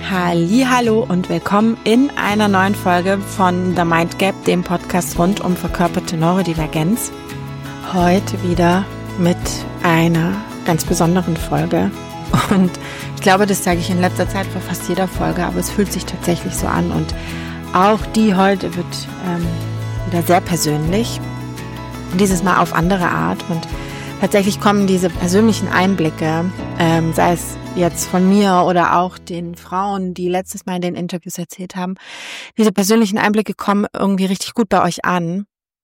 Hallihallo und willkommen in einer neuen Folge von The Mind Gap, dem Podcast rund um verkörperte Neurodivergenz. Heute wieder mit einer ganz besonderen Folge. Und ich glaube, das sage ich in letzter Zeit vor fast jeder Folge, aber es fühlt sich tatsächlich so an. Und auch die heute wird wieder sehr persönlich. Und dieses Mal auf andere Art. Und tatsächlich kommen diese persönlichen Einblicke, sei es jetzt von mir oder auch den Frauen, die letztes Mal in den Interviews erzählt haben, diese persönlichen Einblicke kommen irgendwie richtig gut bei euch an.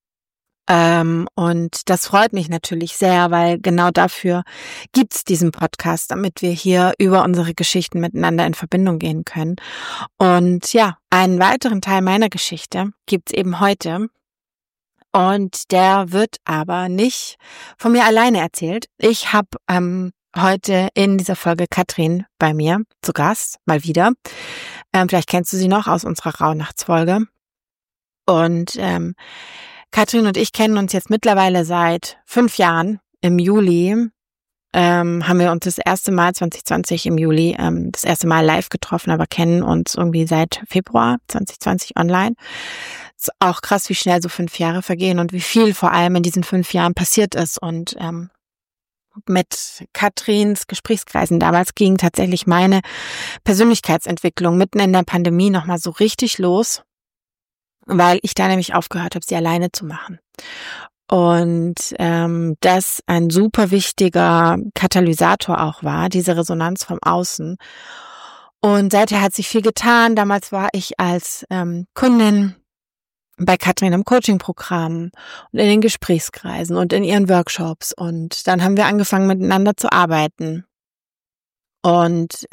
Und das freut mich natürlich sehr, weil genau dafür gibt's diesen Podcast, damit wir hier über unsere Geschichten miteinander in Verbindung gehen können. Und ja, einen weiteren Teil meiner Geschichte gibt's eben heute. Und der wird aber nicht von mir alleine erzählt. Ich habe heute in dieser Folge Katrin bei mir zu Gast, mal wieder. Vielleicht kennst du sie noch aus unserer Rauhnachtsfolge. Und Katrin und ich kennen uns jetzt mittlerweile seit 5 Jahren. Im Juli haben wir uns das erste Mal 2020 im Juli das erste Mal live getroffen, aber kennen uns irgendwie seit Februar 2020 online. Ist auch krass, wie schnell so 5 Jahre vergehen und wie viel vor allem in diesen 5 Jahren passiert ist. Und mit Katrins Gesprächskreisen damals ging tatsächlich meine Persönlichkeitsentwicklung mitten in der Pandemie nochmal so richtig los, weil ich da nämlich aufgehört habe, sie alleine zu machen. Und das ein super wichtiger Katalysator auch war, diese Resonanz vom Außen. Und seither hat sich viel getan. Damals war ich als Kundin bei Katrin im Coaching-Programm und in den Gesprächskreisen und in ihren Workshops. Und dann haben wir angefangen, miteinander zu arbeiten. Und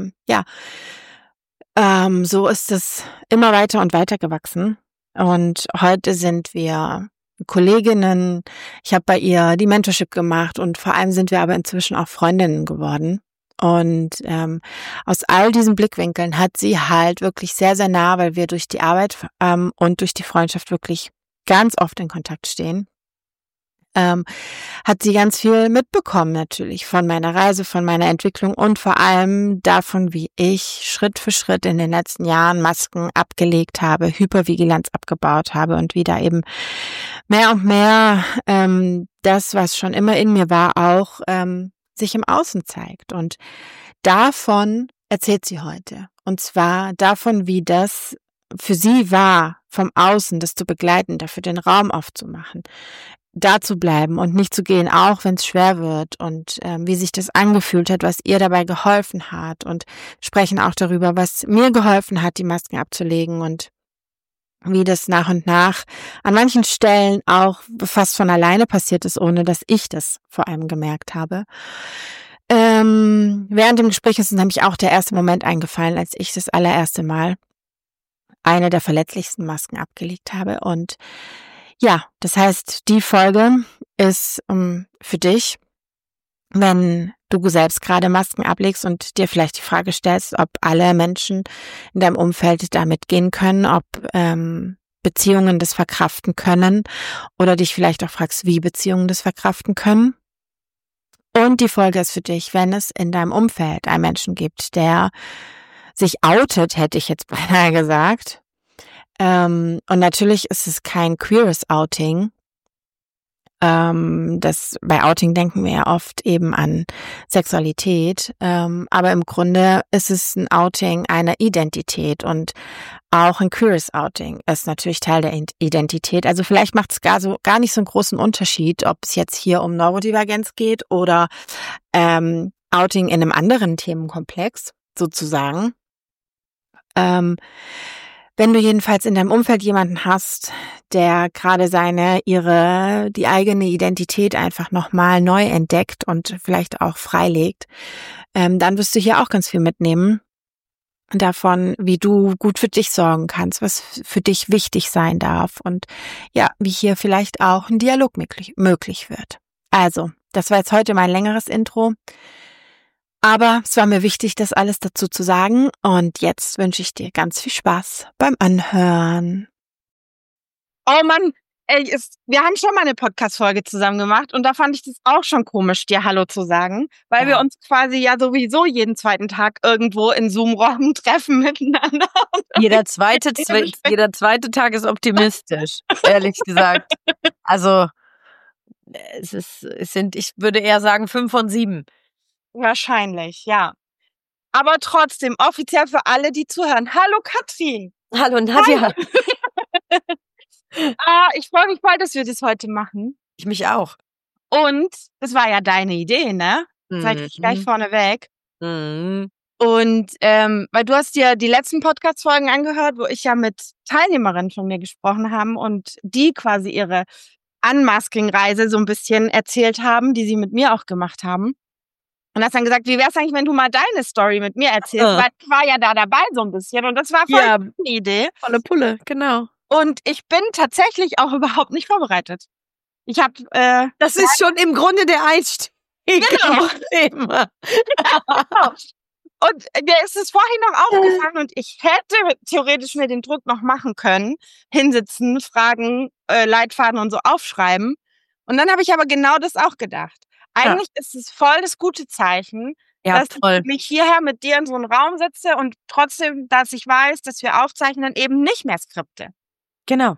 so ist es immer weiter und weiter gewachsen. Und heute sind wir Kolleginnen. Ich habe bei ihr die Mentorship gemacht und vor allem sind wir aber inzwischen auch Freundinnen geworden. Und aus all diesen Blickwinkeln hat sie halt wirklich sehr, sehr nah, weil wir durch die Arbeit und durch die Freundschaft wirklich ganz oft in Kontakt stehen, hat sie ganz viel mitbekommen natürlich von meiner Reise, von meiner Entwicklung und vor allem davon, wie ich Schritt für Schritt in den letzten Jahren Masken abgelegt habe, Hypervigilanz abgebaut habe und wieder eben mehr und mehr das, was schon immer in mir war, auch sich im Außen zeigt. Und davon erzählt sie heute. Und zwar davon, wie das für sie war, vom Außen das zu begleiten, dafür den Raum aufzumachen, da zu bleiben und nicht zu gehen, auch wenn es schwer wird und wie sich das angefühlt hat, was ihr dabei geholfen hat und sprechen auch darüber, was mir geholfen hat, die Masken abzulegen und wie das nach und nach an manchen Stellen auch fast von alleine passiert ist, ohne dass ich das vor allem gemerkt habe. Während dem Gespräch ist uns nämlich auch der erste Moment eingefallen, als ich das allererste Mal eine der verletzlichsten Masken abgelegt habe. Und ja, das heißt, die Folge ist für dich, wenn du selbst gerade Masken ablegst und dir vielleicht die Frage stellst, ob alle Menschen in deinem Umfeld damit gehen können, ob Beziehungen das verkraften können oder dich vielleicht auch fragst, wie Beziehungen das verkraften können. Und die Folge ist für dich, wenn es in deinem Umfeld einen Menschen gibt, der sich outet, hätte ich jetzt beinahe gesagt. Und natürlich ist es kein queeres Outing. Bei Outing denken wir ja oft eben an Sexualität, aber im Grunde ist es ein Outing einer Identität und auch ein queeres Outing ist natürlich Teil der Identität. Also vielleicht macht es gar nicht so einen großen Unterschied, ob es jetzt hier um Neurodivergenz geht oder Outing in einem anderen Themenkomplex sozusagen. Wenn du jedenfalls in deinem Umfeld jemanden hast, der gerade die eigene Identität einfach nochmal neu entdeckt und vielleicht auch freilegt, dann wirst du hier auch ganz viel mitnehmen davon, wie du gut für dich sorgen kannst, was für dich wichtig sein darf und ja, wie hier vielleicht auch ein Dialog möglich wird. Also, das war jetzt heute mein längeres Intro. Aber es war mir wichtig, das alles dazu zu sagen und jetzt wünsche ich dir ganz viel Spaß beim Anhören. Oh Mann, wir haben schon mal eine Podcast-Folge zusammen gemacht und da fand ich das auch schon komisch, dir Hallo zu sagen, weil wir uns quasi ja sowieso jeden zweiten Tag irgendwo in Zoom-Räumen treffen miteinander. Jeder zweite Tag ist optimistisch, ehrlich gesagt. Also ich würde eher sagen 5 von 7. Wahrscheinlich, ja. Aber trotzdem, offiziell für alle, die zuhören. Hallo Katrin. Hallo Nadja. Ich freue mich voll, dass wir das heute machen. Ich mich auch. Und das war ja deine Idee, ne? Sag ich gleich vorneweg. Mhm. Und weil du hast dir die letzten Podcast-Folgen angehört, wo ich ja mit Teilnehmerinnen von mir gesprochen habe und die quasi ihre Unmasking-Reise so ein bisschen erzählt haben, die sie mit mir auch gemacht haben. Und hast dann gesagt, wie wär's eigentlich, wenn du mal deine Story mit mir erzählst? Weil ich war ja da dabei so ein bisschen und das war voll eine Idee. Volle Pulle, genau. Und ich bin tatsächlich auch überhaupt nicht vorbereitet. Ich habe das ist schon im Grunde der Einstieg. Genau. Genau. Und mir ist es vorhin noch aufgefallen und ich hätte theoretisch mir den Druck noch machen können, hinsitzen, Fragen, Leitfaden und so aufschreiben. Und dann habe ich aber genau das auch gedacht. Eigentlich ist es voll das gute Zeichen, dass ich mich hierher mit dir in so einem Raum sitze und trotzdem, dass ich weiß, dass wir aufzeichnen, eben nicht mehr Skripte. Genau.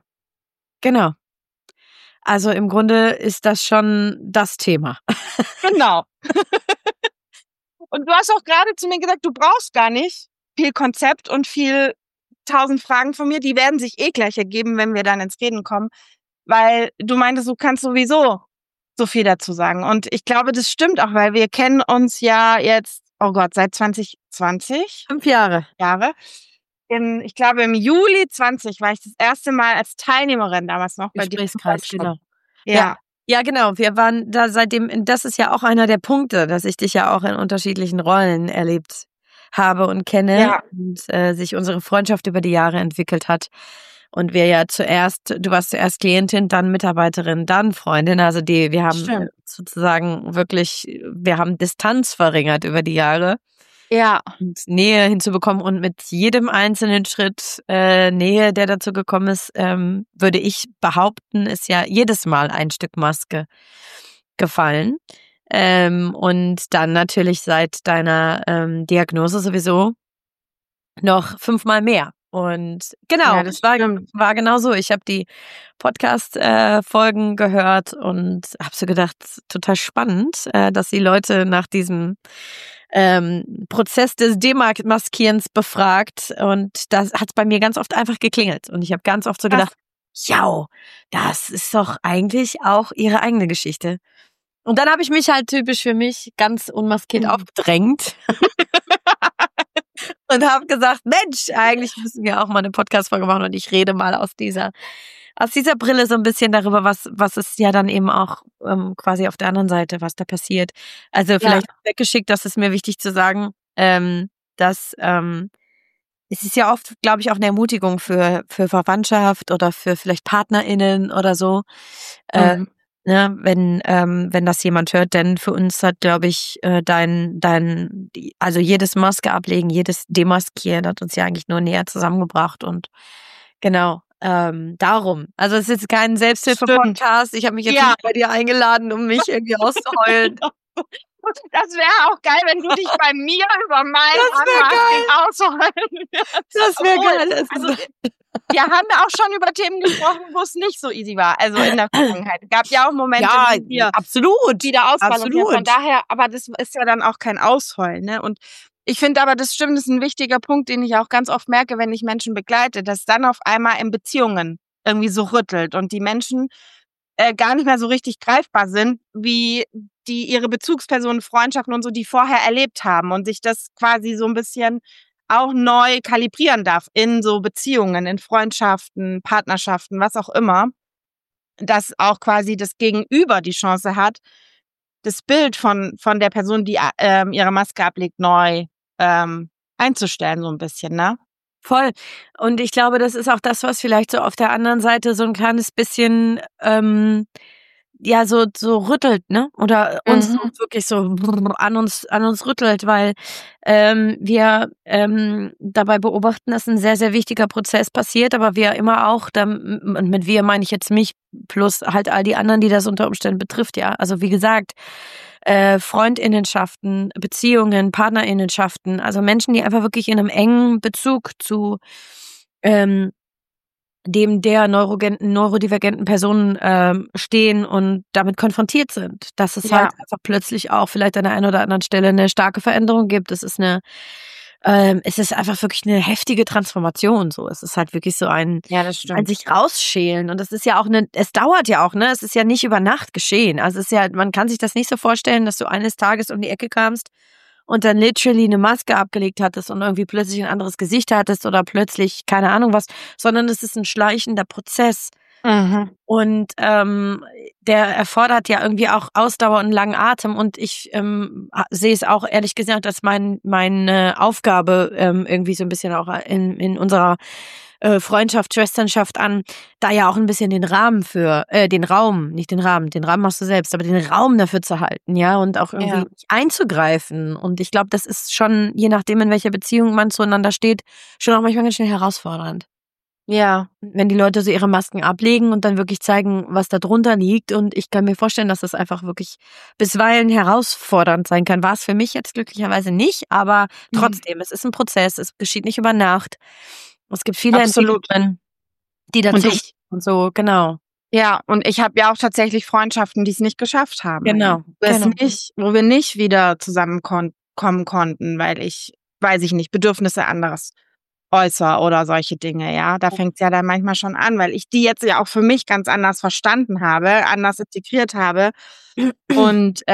Also im Grunde ist das schon das Thema. Genau. Und du hast auch gerade zu mir gesagt, du brauchst gar nicht viel Konzept und viel 1000 Fragen von mir. Die werden sich gleich ergeben, wenn wir dann ins Reden kommen. Weil du meintest, du kannst sowieso so viel dazu sagen. Und ich glaube, das stimmt auch, weil wir kennen uns ja jetzt, oh Gott, seit 2020. 5 Jahre. Ich glaube, im Juli 20 war ich das erste Mal als Teilnehmerin damals noch bei dir. Gesprächskreis, genau. Ja, genau. Wir waren da seitdem, das ist ja auch einer der Punkte, dass ich dich ja auch in unterschiedlichen Rollen erlebt habe und kenne und sich unsere Freundschaft über die Jahre entwickelt hat. Und wir ja du warst zuerst Klientin, dann Mitarbeiterin, dann Freundin. Also wir haben sozusagen wirklich, wir haben Distanz verringert über die Jahre. Ja. Und Nähe hinzubekommen und mit jedem einzelnen Schritt Nähe, der dazu gekommen ist, würde ich behaupten, ist ja jedes Mal ein Stück Maske gefallen. Und dann natürlich seit deiner Diagnose sowieso noch 5-mal mehr. Und genau, das war genau so. Ich habe die Podcast-Folgen gehört und habe so gedacht, total spannend, dass die Leute nach diesem Prozess des Demaskierens befragt. Und das hat bei mir ganz oft einfach geklingelt. Und ich habe ganz oft so gedacht, ja, das ist doch eigentlich auch ihre eigene Geschichte. Und dann habe ich mich halt typisch für mich ganz unmaskiert aufgedrängt. Und habe gesagt, Mensch, eigentlich müssen wir auch mal eine Podcast-Folge machen und ich rede mal aus dieser Brille so ein bisschen darüber, was ist ja dann eben auch quasi auf der anderen Seite, was da passiert. Also vielleicht weggeschickt, das ist mir wichtig zu sagen, dass es ist ja oft, glaube ich, auch eine Ermutigung für Verwandtschaft oder für vielleicht PartnerInnen oder so. Ne, wenn das jemand hört, denn für uns hat, glaube ich, also jedes Maske ablegen, jedes Demaskieren hat uns ja eigentlich nur näher zusammengebracht und genau, darum. Also es ist jetzt kein Selbsthilfe-Podcast, ich habe mich jetzt nicht bei dir eingeladen, um mich irgendwie auszuheulen. Das wäre auch geil, wenn du dich bei mir über mein Unmasking ausheulen würdest. Das wäre geil. Also, wir haben ja auch schon über Themen gesprochen, wo es nicht so easy war. Also in der Vergangenheit. Es gab ja auch Momente, wo wir wieder ausfallen. Von daher, aber das ist ja dann auch kein Ausheulen. Ne? Und ich finde aber, das stimmt, das ist ein wichtiger Punkt, den ich auch ganz oft merke, wenn ich Menschen begleite, dass dann auf einmal in Beziehungen irgendwie so rüttelt und die Menschen gar nicht mehr so richtig greifbar sind, wie die ihre Bezugspersonen, Freundschaften und so, die vorher erlebt haben und sich das quasi so ein bisschen auch neu kalibrieren darf in so Beziehungen, in Freundschaften, Partnerschaften, was auch immer, dass auch quasi das Gegenüber die Chance hat, das Bild von der Person, die ihre Maske ablegt, neu einzustellen, so ein bisschen, ne? Voll. Und ich glaube, das ist auch das, was vielleicht so auf der anderen Seite so ein kleines bisschen ja so rüttelt, ne? Oder uns so wirklich so an uns rüttelt, weil wir dabei beobachten, dass ein sehr, sehr wichtiger Prozess passiert, aber wir immer auch, und mit wir meine ich jetzt mich plus halt all die anderen, die das unter Umständen betrifft, ja. Also wie gesagt, Freundinnenschaften, Beziehungen, Partnerinnenschaften, also Menschen, die einfach wirklich in einem engen Bezug zu dem der neurodivergenten Personen stehen und damit konfrontiert sind. Dass es halt einfach plötzlich auch vielleicht an der einen oder anderen Stelle eine starke Veränderung gibt. Es ist einfach wirklich eine heftige Transformation. So, es ist halt wirklich so ein sich rausschälen. Und das ist ja auch es dauert ja auch, ne? Es ist ja nicht über Nacht geschehen. Also es ist ja, man kann sich das nicht so vorstellen, dass du eines Tages um die Ecke kamst und dann literally eine Maske abgelegt hattest und irgendwie plötzlich ein anderes Gesicht hattest oder plötzlich keine Ahnung was, sondern es ist ein schleichender Prozess. Und der erfordert ja irgendwie auch Ausdauer und langen Atem und ich sehe es auch ehrlich gesagt als meine Aufgabe irgendwie so ein bisschen auch in unserer Freundschaft, Schwesternschaft an, da ja auch ein bisschen den Rahmen für, den Raum machst du selbst, aber den Raum dafür zu halten, ja, und auch irgendwie einzugreifen. Und ich glaube, das ist schon, je nachdem, in welcher Beziehung man zueinander steht, schon auch manchmal ganz schön herausfordernd. Ja. Wenn die Leute so ihre Masken ablegen und dann wirklich zeigen, was da drunter liegt. Und ich kann mir vorstellen, dass das einfach wirklich bisweilen herausfordernd sein kann. War es für mich jetzt glücklicherweise nicht, aber trotzdem, es ist ein Prozess, es geschieht nicht über Nacht. Es gibt viele Entwicklungen, die dazu und so, genau. Ja, und ich habe ja auch tatsächlich Freundschaften, die es nicht geschafft haben. Genau. Wo wir nicht wieder zusammenkommen konnten, weil ich, weiß ich nicht, Bedürfnisse anderes äußere oder solche Dinge, ja. Da fängt es ja dann manchmal schon an, weil ich die jetzt ja auch für mich ganz anders verstanden habe, anders integriert habe. Und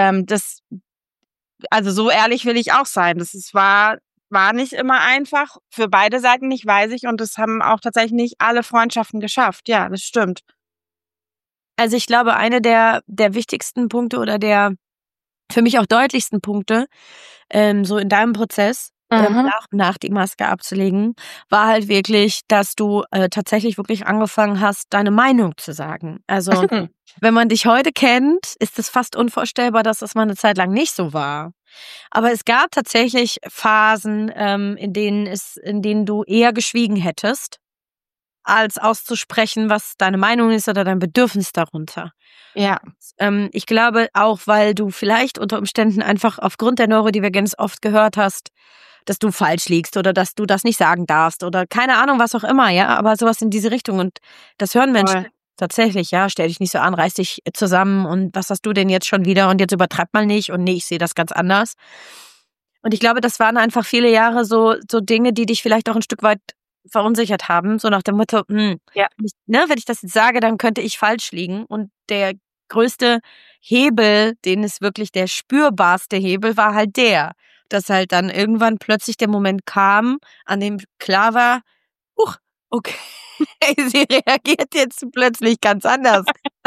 also so ehrlich will ich auch sein. War nicht immer einfach, für beide Seiten nicht, weiß ich. Und das haben auch tatsächlich nicht alle Freundschaften geschafft. Ja, das stimmt. Also ich glaube, eine der wichtigsten Punkte oder der für mich auch deutlichsten Punkte so in deinem Prozess, nach die Maske abzulegen, war halt wirklich, dass du tatsächlich wirklich angefangen hast, deine Meinung zu sagen. Also wenn man dich heute kennt, ist es fast unvorstellbar, dass das mal eine Zeit lang nicht so war. Aber es gab tatsächlich Phasen, in denen du eher geschwiegen hättest, als auszusprechen, was deine Meinung ist oder dein Bedürfnis darunter. Ja. Ich glaube auch, weil du vielleicht unter Umständen einfach aufgrund der Neurodivergenz oft gehört hast, dass du falsch liegst oder dass du das nicht sagen darfst oder keine Ahnung, was auch immer, ja, aber sowas in diese Richtung. Und das hören Menschen tatsächlich, ja, stell dich nicht so an, reiß dich zusammen und was hast du denn jetzt schon wieder und jetzt übertreib mal nicht und nee, ich sehe das ganz anders. Und ich glaube, das waren einfach viele Jahre so Dinge, die dich vielleicht auch ein Stück weit verunsichert haben, so nach dem Motto, wenn ich das jetzt sage, dann könnte ich falsch liegen. Und der größte Hebel, der spürbarste Hebel, war halt dass halt dann irgendwann plötzlich der Moment kam, an dem klar war, okay, sie reagiert jetzt plötzlich ganz anders.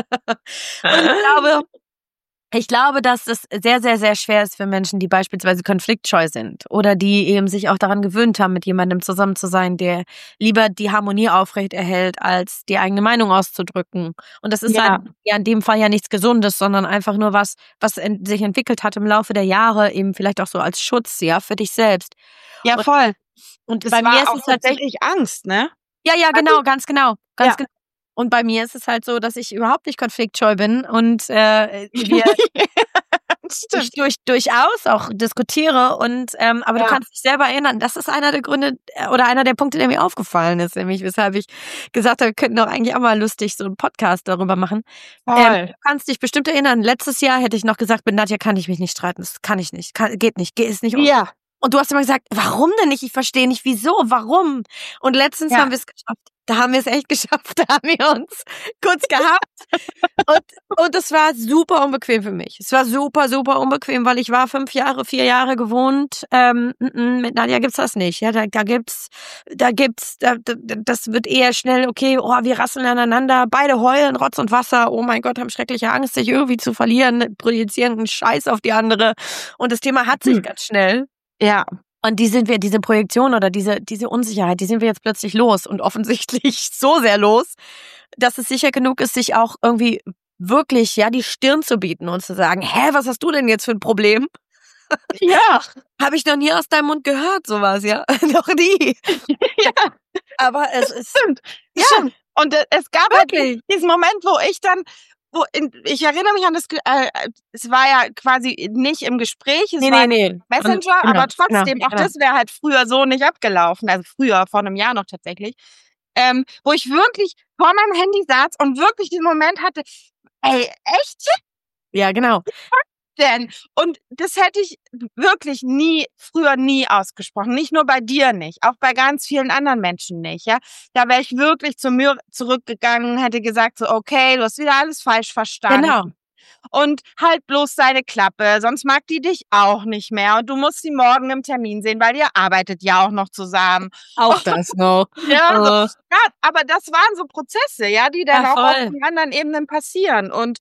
Und ich glaube, dass es sehr, sehr, sehr schwer ist für Menschen, die beispielsweise konfliktscheu sind oder die eben sich auch daran gewöhnt haben, mit jemandem zusammen zu sein, der lieber die Harmonie aufrecht erhält, als die eigene Meinung auszudrücken. Und das ist halt ja in dem Fall ja nichts Gesundes, sondern einfach nur was sich entwickelt hat im Laufe der Jahre, eben vielleicht auch so als Schutz, ja, für dich selbst. Ja, voll. Und bei mir ist es tatsächlich Angst, ne? Ja, genau, ganz genau. Und bei mir ist es halt so, dass ich überhaupt nicht konfliktscheu bin und wir ich durchaus auch diskutiere und aber du kannst dich selber erinnern, das ist einer der Gründe oder einer der Punkte, der mir aufgefallen ist, nämlich weshalb ich gesagt habe, wir könnten doch eigentlich auch mal lustig so einen Podcast darüber machen. Du kannst dich bestimmt erinnern, letztes Jahr hätte ich noch gesagt, mit Nadja kann ich mich nicht streiten, das kann ich nicht, geht nicht, ist nicht. Ja. Und du hast immer gesagt, warum denn nicht? Ich verstehe nicht, wieso, warum? Und letztens haben wir es geschafft. Da haben wir es echt geschafft. Da haben wir uns kurz gehabt. Und es war super unbequem für mich. Es war super, super unbequem, weil ich war 4 Jahre gewohnt. Mit Nadja gibt's das nicht. Ja, das wird eher schnell, okay, wir rasseln aneinander, beide heulen, Rotz und Wasser. Oh mein Gott, haben schreckliche Angst, sich irgendwie zu verlieren, projizieren einen Scheiß auf die andere. Und das Thema hat sich ganz schnell. Ja. Und diese Projektion oder diese Unsicherheit, die sind wir jetzt plötzlich los und offensichtlich so sehr los, dass es sicher genug ist, sich auch irgendwie wirklich, ja, die Stirn zu bieten und zu sagen, was hast du denn jetzt für ein Problem? Ja. Habe ich noch nie aus deinem Mund gehört, sowas, ja? Noch nie. Ja. Aber es ist... Stimmt. Ja, Stimmt. Und es gab wirklich. halt diesen Moment, wo ich dann, ich erinnere mich an es war ja quasi nicht im Gespräch, es war Nee. Messenger, Genau, aber trotzdem, genau. auch das wäre halt früher so nicht abgelaufen, also früher, vor einem Jahr noch tatsächlich, wo ich wirklich vor meinem Handy saß und wirklich den Moment hatte, ey, echt? Ja, genau. Denn? Und das hätte ich wirklich früher nie ausgesprochen. Nicht nur bei dir nicht, auch bei ganz vielen anderen Menschen nicht, ja. Da wäre ich wirklich zu mir zurückgegangen, hätte gesagt so, okay, du hast wieder alles falsch verstanden. Genau. Und halt bloß deine Klappe, sonst mag die dich auch nicht mehr. Und du musst sie morgen im Termin sehen, weil ihr arbeitet ja auch noch zusammen. Auch das noch. Ja, ja, aber das waren so Prozesse, ja, die dann Ja, auch auf voll. den anderen Ebenen passieren. Und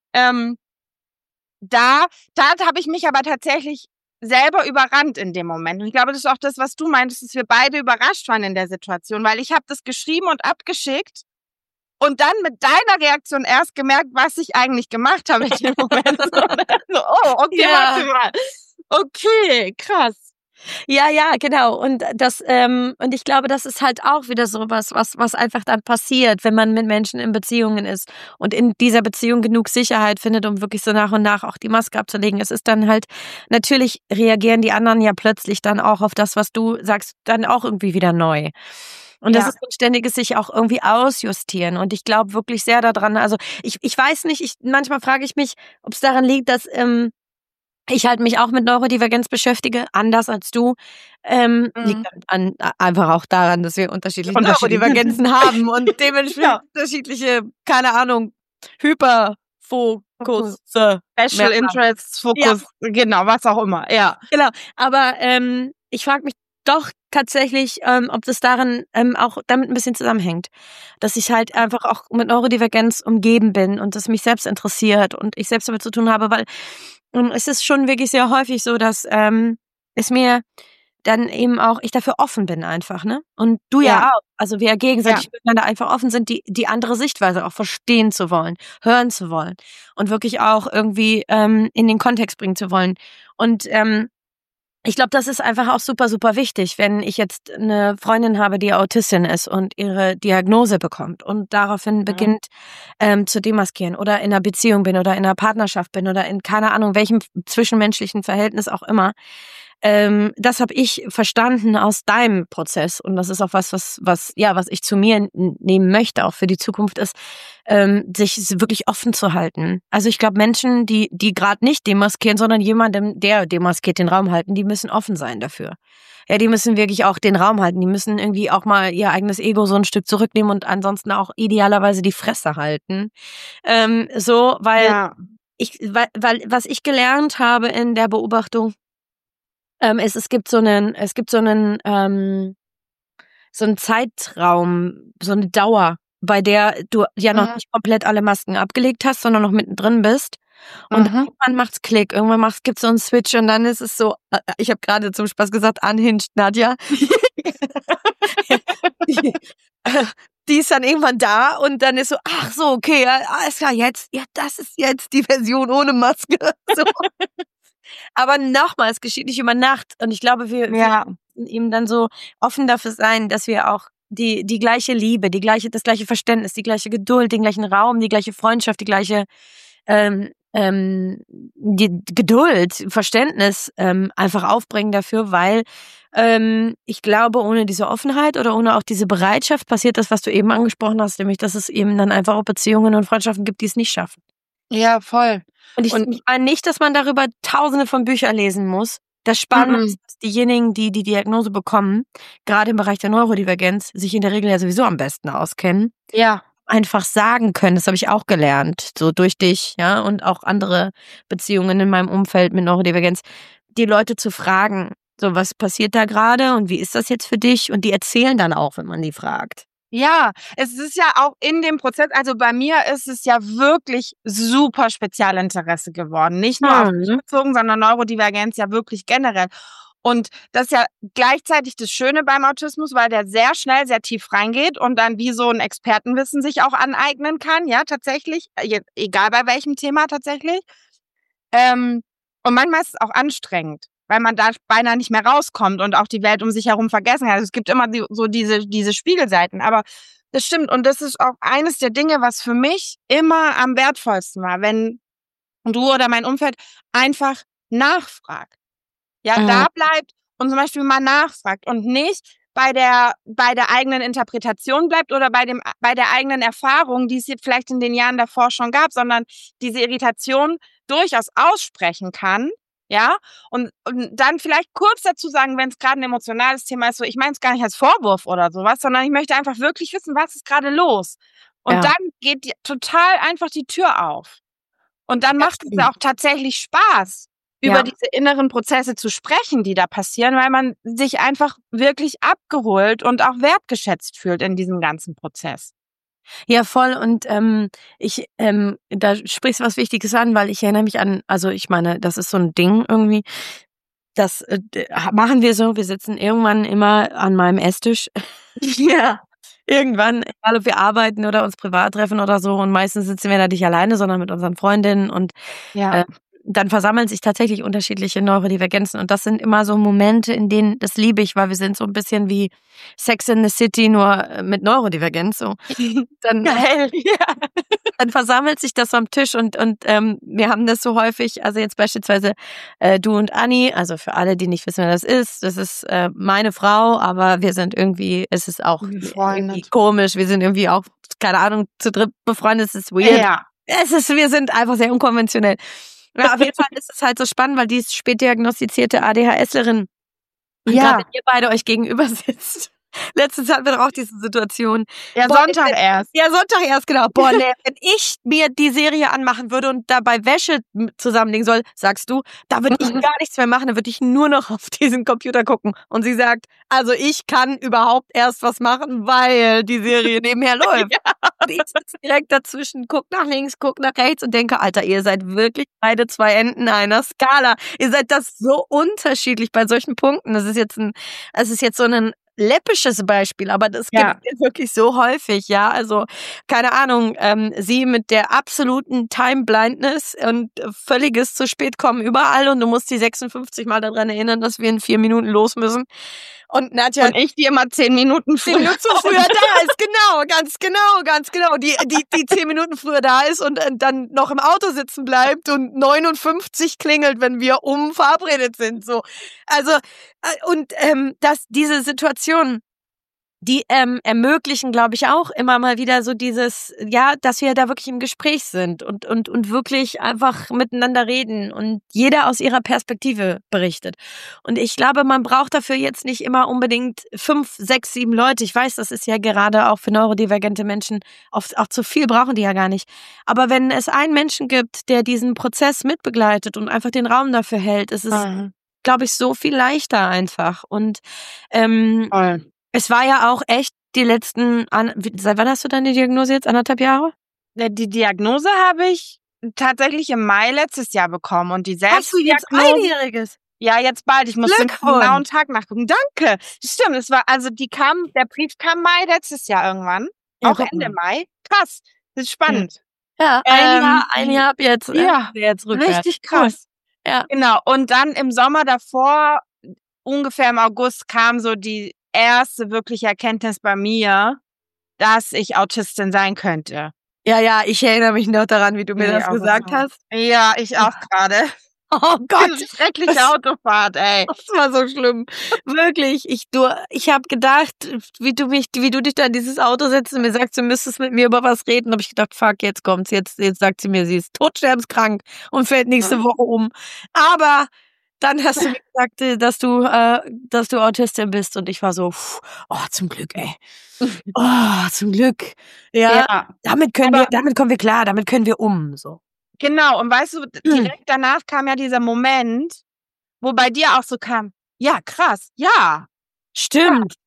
da habe ich mich aber tatsächlich selber überrannt in dem Moment. Und ich glaube, das ist auch das, was du meintest, dass wir beide überrascht waren in der Situation, weil ich habe das geschrieben und abgeschickt und dann mit deiner Reaktion erst gemerkt, was ich eigentlich gemacht habe in dem Moment. So, oh, okay, Ja. warte mal. Okay, krass. Ja, genau. Und und ich glaube, das ist halt auch wieder so was einfach dann passiert, wenn man mit Menschen in Beziehungen ist und in dieser Beziehung genug Sicherheit findet, um wirklich so nach und nach auch die Maske abzulegen. Es ist dann halt, natürlich reagieren die anderen ja plötzlich dann auch auf das, was du sagst, dann auch irgendwie wieder neu. Und das ist ein ständiges sich auch irgendwie ausjustieren. Und ich glaube wirklich sehr daran, also ich weiß nicht, manchmal frage ich mich, ob es daran liegt, dass ich halt mich auch mit Neurodivergenz beschäftige, anders als du. Liegt einfach auch daran, dass wir unterschiedliche Neurodivergenzen haben und dementsprechend unterschiedliche, keine Ahnung, Hyperfokus. Special Interests, Fokus, genau, was auch immer, ja. Genau, aber ich frage mich doch tatsächlich, ob das daran auch damit ein bisschen zusammenhängt, dass ich halt einfach auch mit Neurodivergenz umgeben bin und das mich selbst interessiert und ich selbst damit zu tun habe, weil es ist schon wirklich sehr häufig so, dass es mir dann eben auch, ich dafür offen bin einfach, ne? Und du ja auch. Also wir gegenseitig miteinander einfach offen sind, die andere Sichtweise auch verstehen zu wollen, hören zu wollen und wirklich auch irgendwie in den Kontext bringen zu wollen. Und ich glaube, das ist einfach auch super, super wichtig, wenn ich jetzt eine Freundin habe, die Autistin ist und ihre Diagnose bekommt und daraufhin beginnt zu demaskieren oder in einer Beziehung bin oder in einer Partnerschaft bin oder in keine Ahnung welchem zwischenmenschlichen Verhältnis auch immer. Das habe ich verstanden aus deinem Prozess und das ist auch was ich zu mir nehmen möchte, auch für die Zukunft ist, sich wirklich offen zu halten. Also ich glaube, Menschen, die gerade nicht demaskieren, sondern jemandem, der demaskiert, den Raum halten, die müssen offen sein dafür. Ja, die müssen wirklich auch den Raum halten. Die müssen irgendwie auch mal ihr eigenes Ego so ein Stück zurücknehmen und ansonsten auch idealerweise die Fresse halten. Weil was ich gelernt habe in der Beobachtung, es gibt so einen Zeitraum, so eine Dauer, bei der du ja noch nicht komplett alle Masken abgelegt hast, sondern noch mittendrin bist. Und irgendwann macht's Klick, gibt's so einen Switch und dann ist es so, ich habe gerade zum Spaß gesagt, unhinged Nadja. Die ist dann irgendwann da und dann ist so, ach so, okay, alles klar, das ist jetzt die Version ohne Maske. So. Aber nochmal, es geschieht nicht über Nacht. Und ich glaube, wir müssen eben dann so offen dafür sein, dass wir auch die gleiche Liebe, das gleiche Verständnis, die gleiche Geduld, den gleichen Raum, die gleiche Freundschaft, die gleiche die Geduld, Verständnis einfach aufbringen dafür, weil ich glaube, ohne diese Offenheit oder ohne auch diese Bereitschaft passiert das, was du eben angesprochen hast, nämlich, dass es eben dann einfach auch Beziehungen und Freundschaften gibt, die es nicht schaffen. Ja, voll. Und ich meine nicht, dass man darüber tausende von Büchern lesen muss. Das Spannende ist, dass diejenigen, die die Diagnose bekommen, gerade im Bereich der Neurodivergenz, sich in der Regel ja sowieso am besten auskennen. Ja. Einfach sagen können, das habe ich auch gelernt, so durch dich, ja, und auch andere Beziehungen in meinem Umfeld mit Neurodivergenz, die Leute zu fragen, so was passiert da gerade und wie ist das jetzt für dich? Und die erzählen dann auch, wenn man die fragt. Ja, es ist ja auch in dem Prozess, also bei mir ist es ja wirklich super Spezialinteresse geworden. Nicht nur auf mich bezogen, sondern Neurodivergenz ja wirklich generell. Und das ist ja gleichzeitig das Schöne beim Autismus, weil der sehr schnell, sehr tief reingeht und dann wie so ein Expertenwissen sich auch aneignen kann, ja, tatsächlich, egal bei welchem Thema tatsächlich. Und manchmal ist es auch anstrengend, weil man da beinahe nicht mehr rauskommt und auch die Welt um sich herum vergessen hat. Also es gibt immer so diese Spiegelseiten, aber das stimmt und das ist auch eines der Dinge, was für mich immer am wertvollsten war, wenn du oder mein Umfeld einfach nachfragt. Ja, da bleibt und zum Beispiel mal nachfragt und nicht bei der eigenen Interpretation bleibt oder bei der eigenen Erfahrung, die es jetzt vielleicht in den Jahren davor schon gab, sondern diese Irritation durchaus aussprechen kann, ja, und dann vielleicht kurz dazu sagen, wenn es gerade ein emotionales Thema ist, so, ich meine es gar nicht als Vorwurf oder sowas, sondern ich möchte einfach wirklich wissen, was ist gerade los. Und dann geht total einfach die Tür auf. Und dann macht es ja auch tatsächlich Spaß, über diese inneren Prozesse zu sprechen, die da passieren, weil man sich einfach wirklich abgeholt und auch wertgeschätzt fühlt in diesem ganzen Prozess. Ja, voll. Und da sprichst du was Wichtiges an, weil ich erinnere mich an, also ich meine, das ist so ein Ding irgendwie, das machen wir so, wir sitzen irgendwann immer an meinem Esstisch. Ja. Irgendwann, egal ob wir arbeiten oder uns privat treffen oder so, und meistens sitzen wir da nicht alleine, sondern mit unseren Freundinnen und dann versammeln sich tatsächlich unterschiedliche Neurodivergenzen und das sind immer so Momente, in denen, das liebe ich, weil wir sind so ein bisschen wie Sex in the City, nur mit Neurodivergenz so. Dann, Geil, ja. Dann versammelt sich das am Tisch und wir haben das so häufig, also jetzt beispielsweise du und Anni, also für alle, die nicht wissen, wer das ist meine Frau, aber wir sind irgendwie, es ist auch irgendwie komisch, wir sind irgendwie auch, keine Ahnung, zu dritt befreundet, es ist weird. Ja. Wir sind einfach sehr unkonventionell. Ja, auf jeden Fall ist es halt so spannend, weil die ist spätdiagnostizierte ADHSlerin. Und gerade wenn ihr beide euch gegenüber sitzt. Letztens hatten wir doch auch diese Situation. Ja, Sonntag erst. Ja, Sonntag erst, genau. Boah, nee, wenn ich mir die Serie anmachen würde und dabei Wäsche zusammenlegen soll, sagst du, da würde ich gar nichts mehr machen, da würde ich nur noch auf diesen Computer gucken. Und sie sagt, also ich kann überhaupt erst was machen, weil die Serie nebenher läuft. Ja. Und ich sitze direkt dazwischen, guck nach links, guck nach rechts und denke, Alter, ihr seid wirklich beide zwei Enden einer Skala. Ihr seid das so unterschiedlich bei solchen Punkten. Es ist jetzt so ein läppisches Beispiel, aber das gibt es wirklich so häufig, ja, also keine Ahnung, sie mit der absoluten Time-Blindness und völliges zu spät kommen überall und du musst die 56 Mal daran erinnern, dass wir in 4 Minuten los müssen. Und Nadja. Und ich, die immer 10 Minuten früher da ist, ganz genau. Die 10 Minuten früher da ist und dann noch im Auto sitzen bleibt und 59 klingelt, wenn wir verabredet sind, so. Also, und diese Situation, die ermöglichen, glaube ich, auch immer mal wieder so dieses, ja, dass wir da wirklich im Gespräch sind und wirklich einfach miteinander reden und jeder aus ihrer Perspektive berichtet. Und ich glaube, man braucht dafür jetzt nicht immer unbedingt 5, 6, 7 Leute. Ich weiß, das ist ja gerade auch für neurodivergente Menschen oft auch zu viel, brauchen die ja gar nicht. Aber wenn es einen Menschen gibt, der diesen Prozess mitbegleitet und einfach den Raum dafür hält, ist es, glaube ich, so viel leichter einfach. Und es war ja auch echt die letzten, seit wann hast du deine Diagnose jetzt? 1,5 Jahre? Die Diagnose habe ich tatsächlich im Mai letztes Jahr bekommen und die Hast du jetzt Einjähriges? Ja, jetzt bald. Ich muss den genauen Tag nachgucken. Danke. Stimmt, der Brief kam Mai letztes Jahr irgendwann. Ja, auch Ende Mai. Krass. Das ist spannend. Ja, ein Jahr ab jetzt. Jetzt rückwärts. Richtig krass. Cool. Ja. Genau. Und dann im Sommer davor, ungefähr im August, kam so die erste wirkliche Erkenntnis bei mir, dass ich Autistin sein könnte. Ja, ich erinnere mich noch daran, wie du mir das gesagt hast. Ja, ich auch gerade. Oh Gott. Diese schreckliche Autofahrt, ey. Das war so schlimm. Wirklich. Ich habe gedacht, wie du dich da in dieses Auto setzt und mir sagst, du müsstest mit mir über was reden. Habe ich gedacht, fuck, jetzt kommt's. Jetzt sagt sie mir, sie ist todsterbenskrank und fällt nächste Woche um. Aber dann hast du mir gesagt, dass du Autistin bist und ich war so, zum Glück, ey. Oh, zum Glück. Ja. Damit kommen wir klar, damit können wir so. Genau, und weißt du, direkt danach kam ja dieser Moment, wo bei dir auch so kam, ja, krass, ja. Stimmt.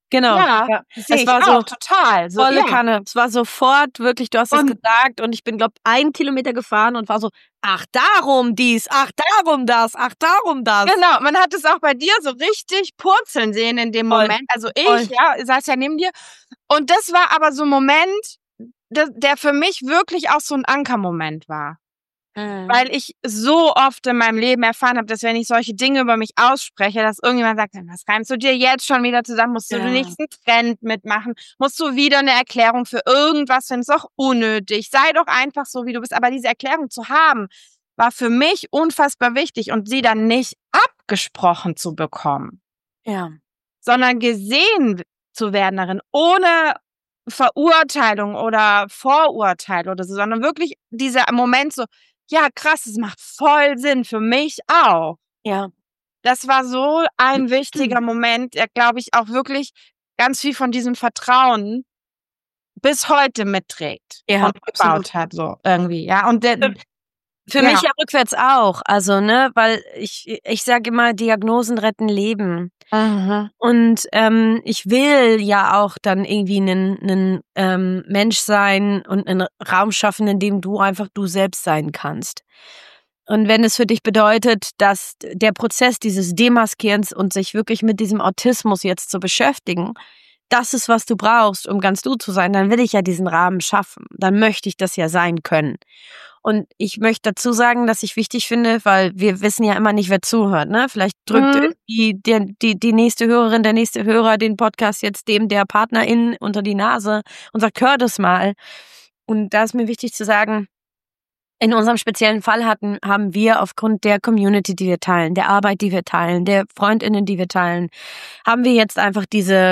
Genau. Ja, sehe Es ich war auch so total. So, volle ja. Kanne. Es war sofort wirklich, du hast es Und- gesagt und ich bin, glaube 1 Kilometer gefahren und war so, ach, darum dies, ach, darum das, ach, darum das. Genau, man hat es auch bei dir so richtig purzeln sehen in dem Voll. Moment. Also Voll. ich, saß ja neben dir. Und das war aber so ein Moment, der für mich wirklich auch so ein Ankermoment war. Weil ich so oft in meinem Leben erfahren habe, dass wenn ich solche Dinge über mich ausspreche, dass irgendjemand sagt, was reimst du dir jetzt schon wieder zusammen? Musst du den nächsten Trend mitmachen? Musst du wieder eine Erklärung für irgendwas finden? Ist doch unnötig. Sei doch einfach so, wie du bist. Aber diese Erklärung zu haben, war für mich unfassbar wichtig und sie dann nicht abgesprochen zu bekommen, Ja. sondern gesehen zu werden darin, ohne Verurteilung oder Vorurteil oder so, sondern wirklich dieser Moment so, ja, krass, es macht voll Sinn für mich auch. Ja. Das war so ein wichtiger Moment, der, glaube ich, auch wirklich ganz viel von diesem Vertrauen bis heute mitträgt und gebaut hat, so irgendwie, ja. Und Für mich ja rückwärts auch. Also, ne, weil ich sage immer, Diagnosen retten Leben. Und ich will ja auch dann irgendwie einen Mensch sein und einen Raum schaffen, in dem du einfach du selbst sein kannst. Und wenn es für dich bedeutet, dass der Prozess dieses Demaskierens und sich wirklich mit diesem Autismus jetzt zu beschäftigen, das ist, was du brauchst, um ganz du zu sein, dann will ich ja diesen Rahmen schaffen. Dann möchte ich das ja sein können. Und ich möchte dazu sagen, dass ich wichtig finde, weil wir wissen ja immer nicht, wer zuhört, ne? Vielleicht drückt die nächste Hörerin, der nächste Hörer den Podcast jetzt dem der Partnerin unter die Nase und sagt, hör das mal. Und da ist mir wichtig zu sagen, in unserem speziellen Fall haben wir aufgrund der Community, die wir teilen, der Arbeit, die wir teilen, der FreundInnen, die wir teilen, haben wir jetzt einfach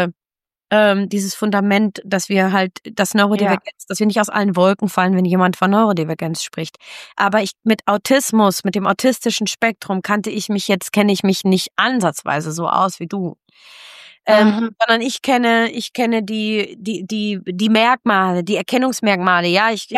dieses Fundament, dass wir halt das Neurodivergenz, dass wir nicht aus allen Wolken fallen, wenn jemand von Neurodivergenz spricht. Aber mit Autismus, mit dem autistischen Spektrum kenne ich mich nicht ansatzweise so aus wie du. Sondern ich kenne die Merkmale, die Erkennungsmerkmale. Ja, ich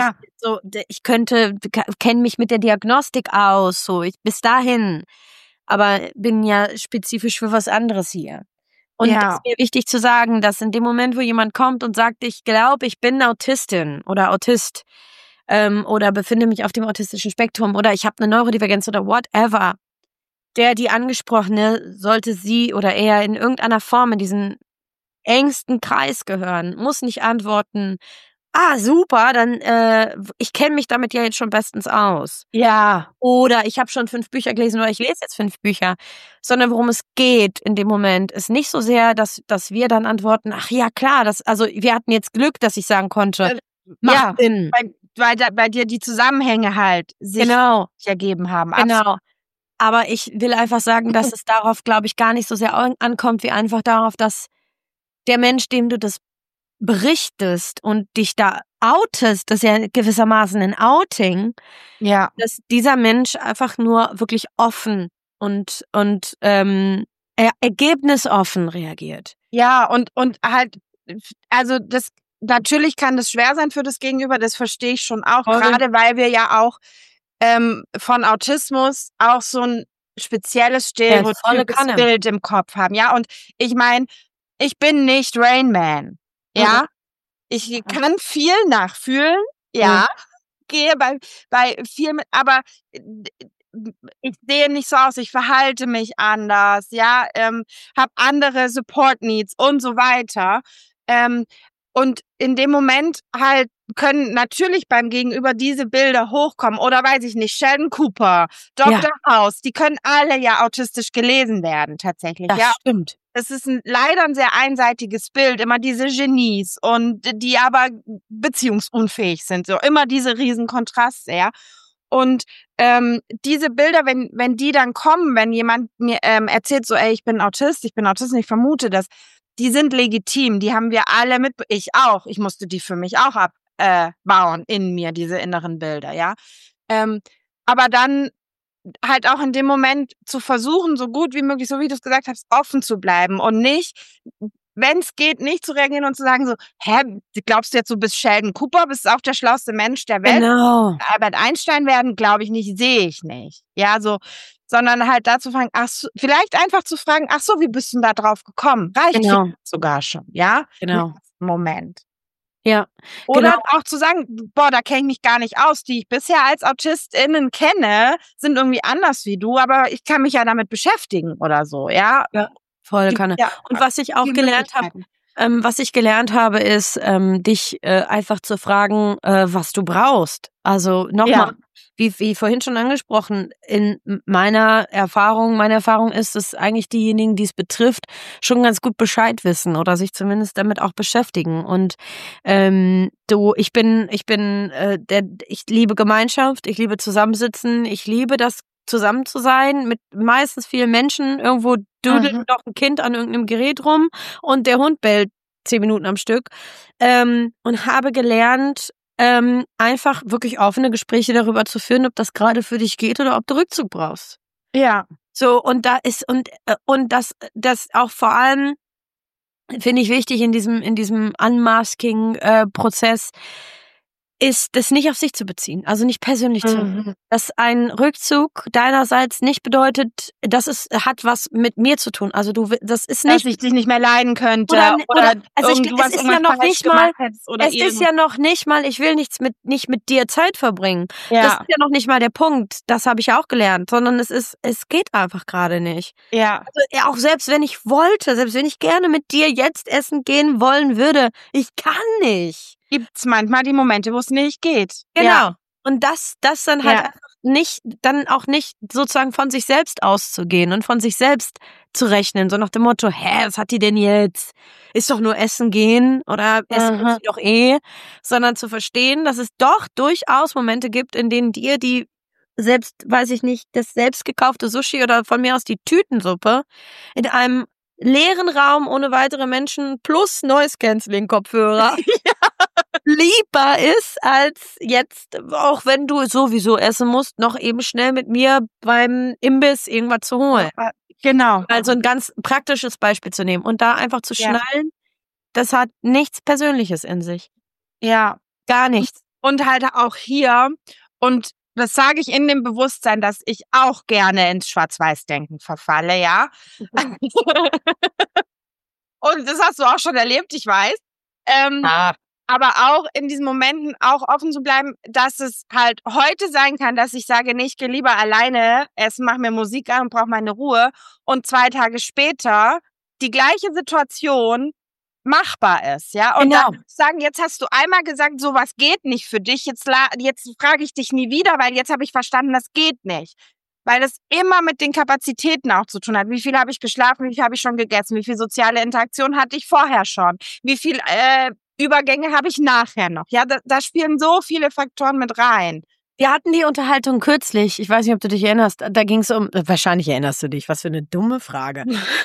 kenne mich mit der Diagnostik aus, so bis dahin, aber bin ja spezifisch für was anderes hier. Und das ist mir wichtig zu sagen, dass in dem Moment, wo jemand kommt und sagt, ich glaube, ich bin Autistin oder Autist oder befinde mich auf dem autistischen Spektrum oder ich habe eine Neurodivergenz oder whatever, die Angesprochene sollte sie oder er in irgendeiner Form in diesen engsten Kreis gehören, muss nicht antworten, super, dann ich kenne mich damit ja jetzt schon bestens aus. Ja. Oder ich habe schon 5 Bücher gelesen oder ich lese jetzt 5 Bücher. Sondern worum es geht in dem Moment, ist nicht so sehr, dass wir dann antworten, ach ja, klar, wir hatten jetzt Glück, dass ich sagen konnte, macht Sinn. Weil bei dir die Zusammenhänge halt sich ergeben haben. Genau. Aber ich will einfach sagen, dass es darauf, glaube ich, gar nicht so sehr ankommt, wie einfach darauf, dass der Mensch, dem du das berichtest und dich da outest, das ist ja gewissermaßen ein Outing, dass dieser Mensch einfach nur wirklich offen und ergebnisoffen reagiert. Ja, und halt, also natürlich kann das schwer sein für das Gegenüber, das verstehe ich schon auch, gerade weil wir ja auch von Autismus auch so ein spezielles stereotypes Bild im Kopf haben, ja, und ich meine, ich bin nicht Rain Man, ja, ich kann viel nachfühlen, ja, gehe bei viel mit, aber ich sehe nicht so aus, ich verhalte mich anders, ja, habe andere Support Needs und so weiter, und in dem Moment halt können natürlich beim Gegenüber diese Bilder hochkommen oder weiß ich nicht, Sheldon Cooper, Dr. House, die können alle ja autistisch gelesen werden tatsächlich. Das stimmt. Es ist leider ein sehr einseitiges Bild, immer diese Genies und die aber beziehungsunfähig sind, so immer diese riesen Kontraste, ja. Und diese Bilder, wenn die dann kommen, wenn jemand mir erzählt so, ey, ich bin Autist, und ich vermute das, die sind legitim, die haben wir alle ich auch, ich musste die für mich auch abbauen in mir, diese inneren Bilder, ja. Aber dann halt auch in dem Moment zu versuchen, so gut wie möglich, so wie du es gesagt hast, offen zu bleiben und nicht, wenn es geht, nicht zu reagieren und zu sagen so, glaubst du jetzt, du bist Sheldon Cooper, bist auch der schlauste Mensch der Welt? Genau. Albert Einstein werden, glaube ich nicht, sehe ich nicht. Ja, so sondern halt dazu fragen, vielleicht einfach zu fragen, ach so, wie bist du denn da drauf gekommen? Reicht Genau. sogar schon, ja? Genau. Moment. Ja. Oder Genau. auch zu sagen, boah, da kenne ich mich gar nicht aus. Die ich bisher als AutistInnen kenne, sind irgendwie anders wie du, aber ich kann mich ja damit beschäftigen oder so, ja? Ja, voll Kanne. Ja, Und was ich auch viele gelernt habe, Möglichkeiten. ist, dich einfach zu fragen, was du brauchst. Also Ja, nochmal, wie vorhin schon angesprochen, meine Erfahrung ist, dass eigentlich diejenigen, die es betrifft, schon ganz gut Bescheid wissen oder sich zumindest damit auch beschäftigen. Und ich liebe Gemeinschaft, ich liebe Zusammensitzen, ich liebe das zusammen zu sein mit meistens vielen Menschen. Irgendwo düdelt noch ein Kind an irgendeinem Gerät rum und der Hund bellt 10 Minuten am Stück. Und habe gelernt, einfach wirklich offene Gespräche darüber zu führen, ob das gerade für dich geht oder ob du Rückzug brauchst. ja, So, und da ist, und das auch vor allem, finde ich wichtig in diesem Unmasking-Prozess, ist das nicht auf sich zu beziehen, also nicht persönlich zu nehmen. Dass ein Rückzug deinerseits nicht bedeutet, hat was mit mir zu tun. Also das ist dass nicht, ich dich nicht mehr leiden könnte oder also du es ist ja noch nicht mal, ich will nicht mit dir Zeit verbringen. Das Ja, ist ja noch nicht mal der Punkt. Das habe ich ja auch gelernt, sondern es geht einfach gerade nicht. ja, Also auch selbst wenn ich gerne mit dir jetzt essen gehen wollen würde, ich kann nicht. gibt's manchmal die Momente, wo es nicht geht. Genau. Ja, Und das dann halt einfach nicht sozusagen von sich selbst auszugehen und von sich selbst zu rechnen, so nach dem Motto, was hat die denn jetzt? Ist doch nur essen gehen oder essen muss sie doch sondern zu verstehen, dass es doch durchaus Momente gibt, in denen dir die selbst, weiß ich nicht, das selbst gekaufte Sushi oder von mir aus die Tütensuppe in einem leeren Raum ohne weitere Menschen plus Noise-Canceling-Kopfhörer lieber ist, als jetzt, auch wenn du sowieso essen musst, noch eben schnell mit mir beim Imbiss irgendwas zu holen. genau. Also ein ganz praktisches Beispiel zu nehmen und da einfach zu schnallen, das hat nichts Persönliches in sich. Ja. Gar nichts. Und halt auch hier, und das sage ich in dem Bewusstsein, dass ich auch gerne ins Schwarz-Weiß-Denken verfalle, ja. Und das hast du auch schon erlebt, ich weiß. Aber auch in diesen Momenten auch offen zu bleiben, dass es halt heute sein kann, dass ich sage, nee, ich gehe lieber alleine essen, mache mir Musik an und brauche meine Ruhe. Und 2 Tage später die gleiche Situation machbar ist, ja. Und Genau. dann sagen, jetzt hast du einmal gesagt, sowas geht nicht für dich, jetzt frage ich dich nie wieder, weil jetzt habe ich verstanden, das geht nicht. Weil das immer mit den Kapazitäten auch zu tun hat. Wie viel habe ich geschlafen, wie viel habe ich schon gegessen, wie viel soziale Interaktion hatte ich vorher schon, wie viel Übergänge habe ich nachher noch. Ja, da spielen so viele Faktoren mit rein. Wir hatten die Unterhaltung kürzlich, ich weiß nicht, ob du dich erinnerst, da ging es wahrscheinlich erinnerst du dich, was für eine dumme Frage.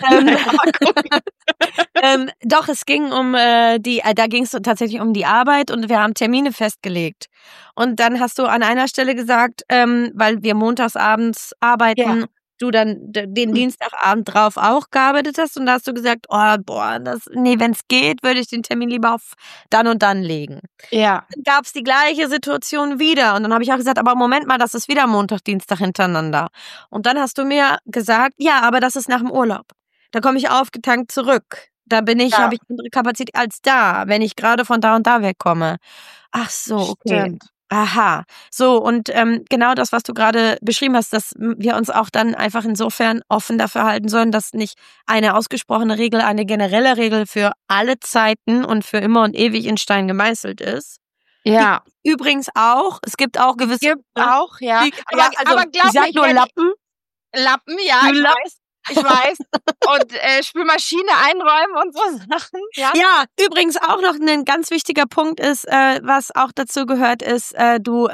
Doch, es ging da ging es tatsächlich um die Arbeit und wir haben Termine festgelegt. Und dann hast du an einer Stelle gesagt, weil wir montagsabends arbeiten, du dann den Dienstagabend drauf auch gearbeitet hast und da hast du gesagt, wenn es geht, würde ich den Termin lieber auf dann und dann legen. Ja. Dann gab es die gleiche Situation wieder und dann habe ich auch gesagt, aber Moment mal, das ist wieder Montag, Dienstag hintereinander. Und dann hast du mir gesagt, ja, aber das ist nach dem Urlaub. Da komme ich aufgetankt zurück. Da habe ich andere Kapazität als da, wenn ich gerade von da und da wegkomme. Ach so, okay. Stimmt. Aha. So, und genau das, was du gerade beschrieben hast, dass wir uns auch dann einfach insofern offen dafür halten sollen, dass nicht eine ausgesprochene Regel, eine generelle Regel für alle Zeiten und für immer und ewig in Stein gemeißelt ist. Ja. Übrigens auch, es gibt auch gewisse... auch, ja. Aber glaub ich sag nur Lappen. Lappen, ja, ich weiß. Und Spülmaschine einräumen und so Sachen. Ja, übrigens auch noch ein ganz wichtiger Punkt ist, was auch dazu gehört, ist, du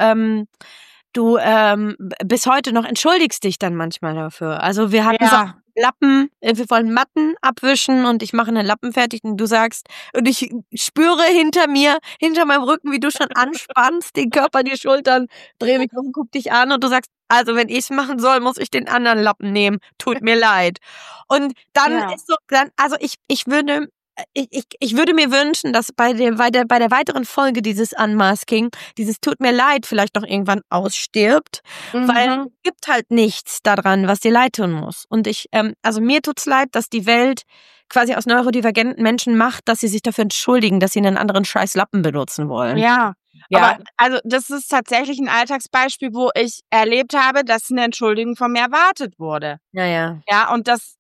bis heute noch entschuldigst dich dann manchmal dafür. Also wir hatten so Lappen, wir wollen Matten abwischen und ich mache einen Lappen fertig und du sagst, und ich spüre hinter meinem Rücken, wie du schon anspannst, den Körper, die Schultern, drehe mich um, guck dich an und du sagst, also wenn ich es machen soll, muss ich den anderen Lappen nehmen. Tut mir leid. Und dann ist so, also ich würde ich würde mir wünschen, dass bei der weiteren Folge dieses Unmasking, dieses Tut mir leid vielleicht noch irgendwann ausstirbt, weil es gibt halt nichts daran, was dir leid tun muss. Und also mir tut's leid, dass die Welt quasi aus neurodivergenten Menschen macht, dass sie sich dafür entschuldigen, dass sie einen anderen scheiß Lappen benutzen wollen. Ja, Ja. aber also das ist tatsächlich ein Alltagsbeispiel, wo ich erlebt habe, dass eine Entschuldigung von mir erwartet wurde. Ja. Ja, und das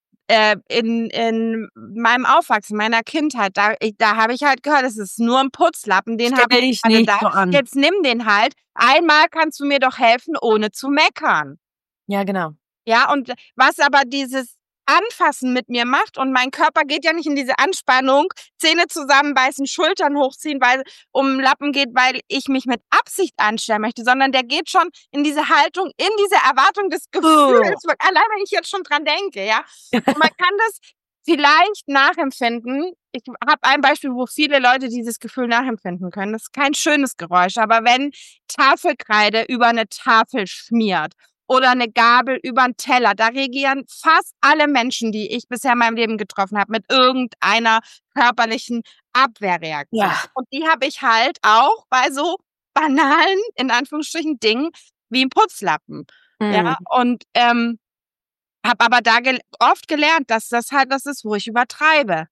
in meinem Aufwachsen, meiner Kindheit, da habe ich halt gehört, es ist nur ein Putzlappen, den habe Stell ich dich nicht da. so an. Jetzt nimm den halt. Einmal kannst du mir doch helfen, ohne zu meckern. Ja, genau. Ja, und was aber dieses Anfassen mit mir macht und mein Körper geht ja nicht in diese Anspannung, Zähne zusammenbeißen, Schultern hochziehen, weil um Lappen geht, weil ich mich mit Absicht anstellen möchte, sondern der geht schon in diese Haltung, in diese Erwartung des Gefühls, allein wenn ich jetzt schon dran denke, ja. Und man kann das vielleicht nachempfinden. Ich habe ein Beispiel, wo viele Leute dieses Gefühl nachempfinden können. Das ist kein schönes Geräusch, aber wenn Tafelkreide über eine Tafel schmiert oder eine Gabel über einen Teller, da reagieren fast alle Menschen, die ich bisher in meinem Leben getroffen habe, mit irgendeiner körperlichen Abwehrreaktion. Ja. Und die habe ich halt auch bei so banalen, in Anführungsstrichen, Dingen wie 'n Putzlappen. Ja, und habe aber da oft gelernt, dass das halt was ist, wo ich übertreibe.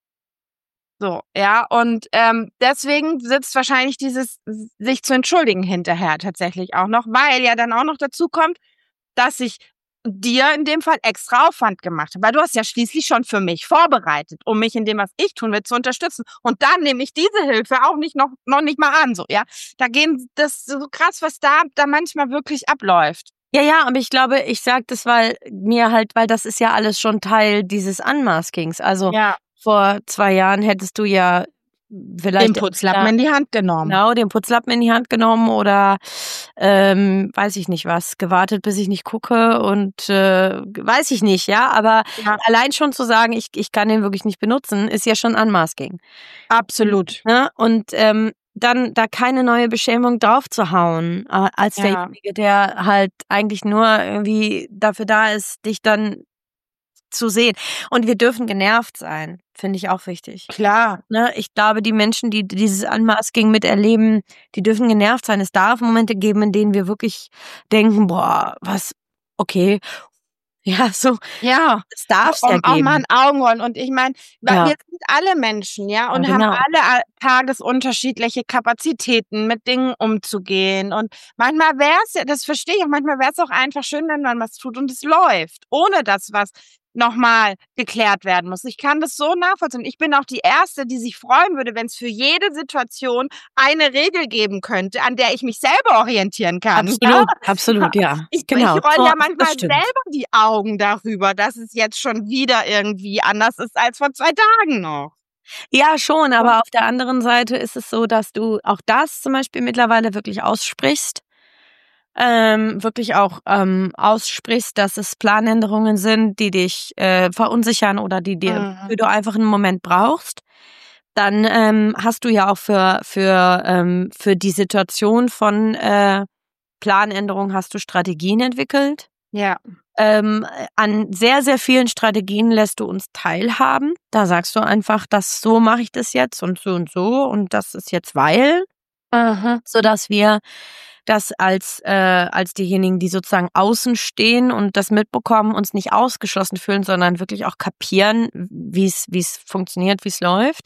So, ja, und deswegen sitzt wahrscheinlich dieses sich zu entschuldigen hinterher tatsächlich auch noch, weil ja dann auch noch dazu kommt, dass ich dir in dem Fall extra Aufwand gemacht habe. Weil du hast ja schließlich schon für mich vorbereitet, um mich in dem, was ich tun will, zu unterstützen. Und dann nehme ich diese Hilfe auch noch nicht mal an, so, ja. Das ist so krass, was da manchmal wirklich abläuft. Ja, aber ich glaube, ich sage das, weil das ist ja alles schon Teil dieses Unmaskings. Also Ja, vor 2 Jahren hättest du ja vielleicht den Putzlappen in die Hand genommen. genau, den Putzlappen in die Hand genommen oder weiß ich nicht was, gewartet, bis ich nicht gucke und weiß ich nicht, ja. Aber Ja, allein schon zu sagen, ich kann den wirklich nicht benutzen, ist ja schon Unmasking. absolut. Ne? Und dann da keine neue Beschämung draufzuhauen, als Ja. derjenige, der halt eigentlich nur irgendwie dafür da ist, dich dann zu sehen. Und wir dürfen genervt sein, finde ich auch wichtig. Klar. Ne? Ich glaube, die Menschen, die dieses Unmasking miterleben, die dürfen genervt sein. Es darf Momente geben, in denen wir wirklich denken, boah, was, okay. Ja, so, Ja, es darf's ja auch mal geben. ein Augenrollen. Und ich meine, Ja. wir sind alle Menschen, ja, und Ja, haben genau. alle tagesunterschiedliche Kapazitäten, mit Dingen umzugehen. Und manchmal wär's ja, das verstehe ich auch, manchmal wär's auch einfach schön, wenn man was tut und es läuft, ohne dass was noch mal geklärt werden muss. Ich kann das so nachvollziehen. Ich bin auch die Erste, die sich freuen würde, wenn's für jede Situation eine Regel geben könnte, an der ich mich selber orientieren kann. Absolut, ja. Ich Genau. rolle ja Das manchmal stimmt. selber die Augen darüber, dass es jetzt schon wieder irgendwie anders ist als vor 2 Tagen noch. Ja, schon, aber auf der anderen Seite ist es so, dass du auch das zum Beispiel mittlerweile wirklich aussprichst. Wirklich auch aussprichst, dass es Planänderungen sind, die dich verunsichern oder die du einfach einen Moment brauchst. Dann hast du ja auch für die Situation von Planänderung hast du Strategien entwickelt. Ja. An sehr, sehr vielen Strategien lässt du uns teilhaben. Da sagst du einfach, so mache ich das jetzt und und das ist jetzt weil, sodass wir das als diejenigen, die sozusagen außen stehen und das mitbekommen, uns nicht ausgeschlossen fühlen, sondern wirklich auch kapieren, wie es funktioniert, wie es läuft.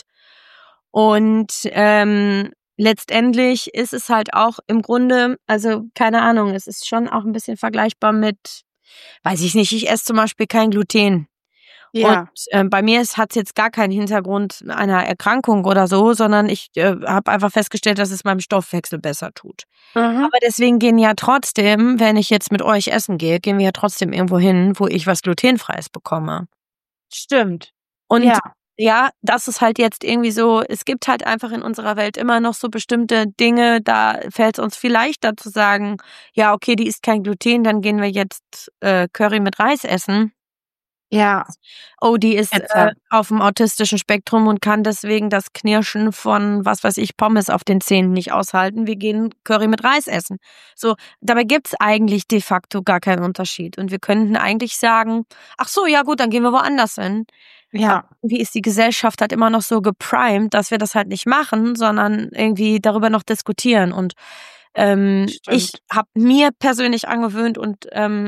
Und letztendlich ist es halt auch im Grunde, also keine Ahnung, es ist schon auch ein bisschen vergleichbar mit, weiß ich nicht, ich esse zum Beispiel kein Gluten. Ja. Und bei mir hat es jetzt gar keinen Hintergrund einer Erkrankung oder so, sondern ich habe einfach festgestellt, dass es meinem Stoffwechsel besser tut. Aber deswegen gehen ja trotzdem, wenn ich jetzt mit euch essen gehe, gehen wir ja trotzdem irgendwo hin, wo ich was Glutenfreies bekomme. Stimmt. Und Ja. ja, das ist halt jetzt irgendwie so, es gibt halt einfach in unserer Welt immer noch so bestimmte Dinge, da fällt es uns viel leichter zu sagen, ja, okay, die isst kein Gluten, dann gehen wir jetzt Curry mit Reis essen. Ja. Oh, die ist Pizza. auf dem autistischen Spektrum und kann deswegen das Knirschen von, was weiß ich, Pommes auf den Zähnen nicht aushalten. Wir gehen Curry mit Reis essen. So, dabei gibt's eigentlich de facto gar keinen Unterschied. Und wir könnten eigentlich sagen, ach so, ja gut, dann gehen wir woanders hin. Ja. Wie ist die Gesellschaft halt immer noch so geprimed, dass wir das halt nicht machen, sondern irgendwie darüber noch diskutieren. Und ich habe mir persönlich angewöhnt und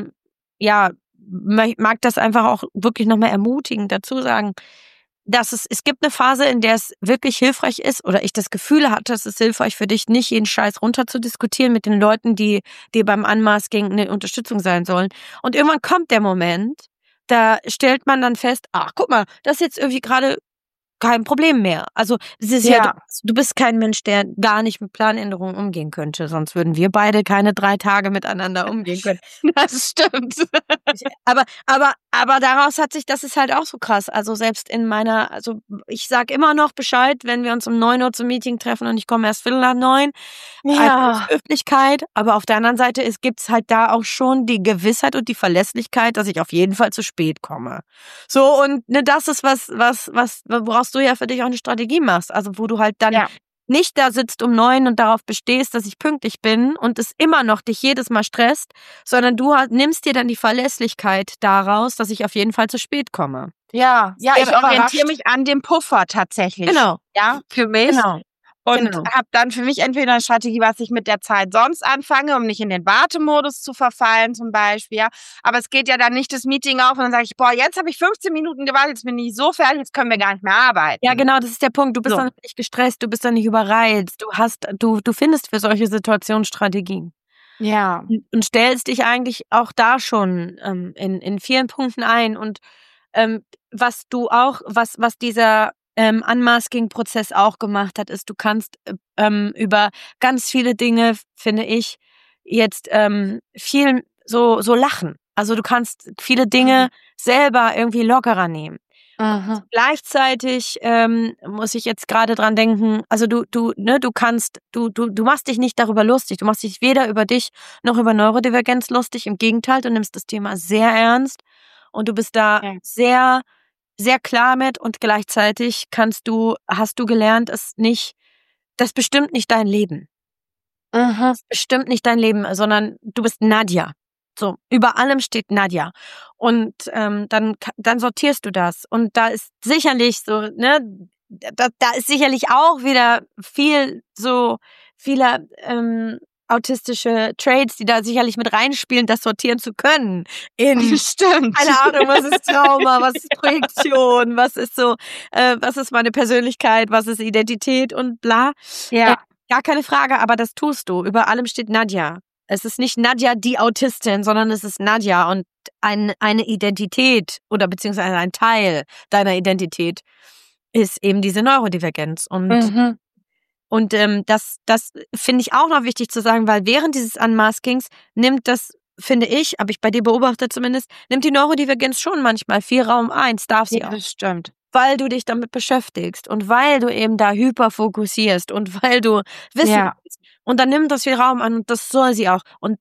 mag das einfach auch wirklich nochmal ermutigend dazu sagen, dass es gibt eine Phase, in der es wirklich hilfreich ist oder ich das Gefühl hatte, es ist hilfreich für dich, nicht jeden Scheiß runter zu diskutieren mit den Leuten, die dir beim Unmasking eine Unterstützung sein sollen. Und irgendwann kommt der Moment, da stellt man dann fest, ach, guck mal, das ist jetzt irgendwie gerade kein Problem mehr. Also es ist du bist kein Mensch, der gar nicht mit Planänderungen umgehen könnte. Sonst würden wir beide keine 3 Tage miteinander umgehen können. Das stimmt. Aber daraus hat sich, das ist halt auch so krass. Also selbst also ich sag immer noch Bescheid, wenn wir uns um 9 Uhr zum Meeting treffen und ich komme erst 8:15. Als Höflichkeit. Aber auf der anderen Seite gibt's halt da auch schon die Gewissheit und die Verlässlichkeit, dass ich auf jeden Fall zu spät komme. So, und das ist woraus du ja für dich auch eine Strategie machst. Also wo du halt dann nicht da sitzt um 9 und darauf bestehst, dass ich pünktlich bin und es immer noch dich jedes Mal stresst, sondern du nimmst dir dann die Verlässlichkeit daraus, dass ich auf jeden Fall zu spät komme. Ja, ich orientiere mich an dem Puffer tatsächlich. Genau. Ja, für mich. Genau. Und habe dann für mich entweder eine Strategie, was ich mit der Zeit sonst anfange, um nicht in den Wartemodus zu verfallen zum Beispiel. Ja. Aber es geht ja dann nicht das Meeting auf und dann sage ich, jetzt habe ich 15 Minuten gewartet, jetzt bin ich so fertig, jetzt können wir gar nicht mehr arbeiten. Ja, genau, das ist der Punkt. Du bist dann nicht gestresst, du bist dann nicht überreizt. Du findest für solche Situationen Strategien. Ja. Und stellst dich eigentlich auch da schon in vielen Punkten ein. Und was dieser Unmasking-Prozess auch gemacht hat, ist, du kannst über ganz viele Dinge, finde ich, jetzt viel so lachen. Also du kannst viele Dinge selber irgendwie lockerer nehmen. Gleichzeitig muss ich jetzt gerade dran denken, also du machst dich nicht darüber lustig. Du machst dich weder über dich noch über Neurodivergenz lustig. Im Gegenteil, du nimmst das Thema sehr ernst und du bist da sehr, sehr klar mit und gleichzeitig hast du gelernt, das bestimmt nicht dein Leben. Das bestimmt nicht dein Leben, sondern du bist Nadja. So, über allem steht Nadja. Und dann sortierst du das. Und da ist sicherlich so, da ist sicherlich auch wieder viele autistische Traits, die da sicherlich mit reinspielen, das sortieren zu können. Stimmt. Keine Ahnung, was ist Trauma, was ist Projektion, was ist meine Persönlichkeit, was ist Identität und bla. Ja. Gar keine Frage, aber das tust du. Über allem steht Nadja. Es ist nicht Nadja die Autistin, sondern es ist Nadja und eine Identität oder beziehungsweise ein Teil deiner Identität ist eben diese Neurodivergenz. Und das finde ich auch noch wichtig zu sagen, weil während dieses Unmaskings nimmt das, finde ich, habe ich bei dir beobachtet zumindest, nimmt die Neurodivergenz schon manchmal viel Raum ein, darf sie auch. Das stimmt. Weil du dich damit beschäftigst und weil du eben da hyperfokussierst und weil du wissen willst. Und dann nimmt das viel Raum an und das soll sie auch. Und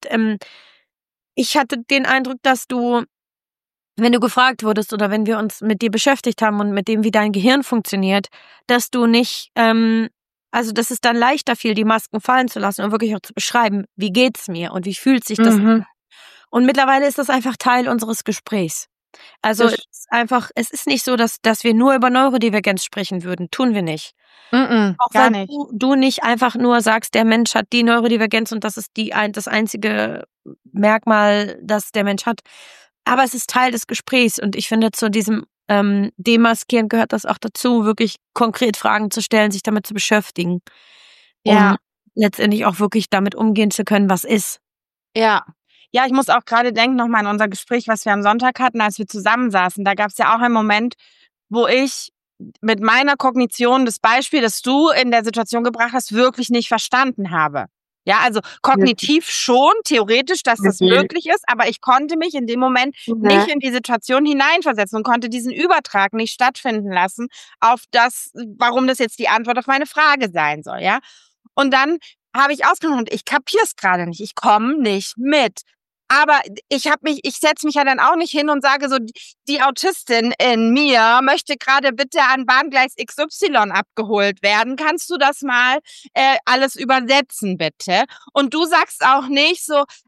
ich hatte den Eindruck, dass du, wenn du gefragt wurdest oder wenn wir uns mit dir beschäftigt haben und mit dem, wie dein Gehirn funktioniert, dass du nicht, dass es dann leichter fiel, die Masken fallen zu lassen und wirklich auch zu beschreiben, wie geht's mir und wie fühlt sich das an. Und mittlerweile ist das einfach Teil unseres Gesprächs. Also es ist nicht so, dass wir nur über Neurodivergenz sprechen würden. Tun wir nicht. Auch gar weil nicht. du nicht einfach nur sagst, der Mensch hat die Neurodivergenz und das ist das einzige Merkmal, das der Mensch hat. Aber es ist Teil des Gesprächs und ich finde, zu diesem Demaskieren gehört das auch dazu, wirklich konkret Fragen zu stellen, sich damit zu beschäftigen. Um letztendlich auch wirklich damit umgehen zu können, was ist. Ja. Ja, ich muss auch gerade denken, nochmal an unser Gespräch, was wir am Sonntag hatten, als wir zusammensaßen. Da gab es ja auch einen Moment, wo ich mit meiner Kognition das Beispiel, das du in der Situation gebracht hast, wirklich nicht verstanden habe. Ja, also kognitiv schon, theoretisch, dass das möglich ist, aber ich konnte mich in dem Moment nicht in die Situation hineinversetzen und konnte diesen Übertrag nicht stattfinden lassen auf das, warum das jetzt die Antwort auf meine Frage sein soll, ja. Und dann habe ich ausgesprochen, und ich kapiere es gerade nicht, ich komme nicht mit. Aber ich setze mich ja dann auch nicht hin und sage so, die Autistin in mir möchte gerade bitte an Bahngleis XY abgeholt werden. Kannst du das mal alles übersetzen, bitte? Und du sagst auch nicht so,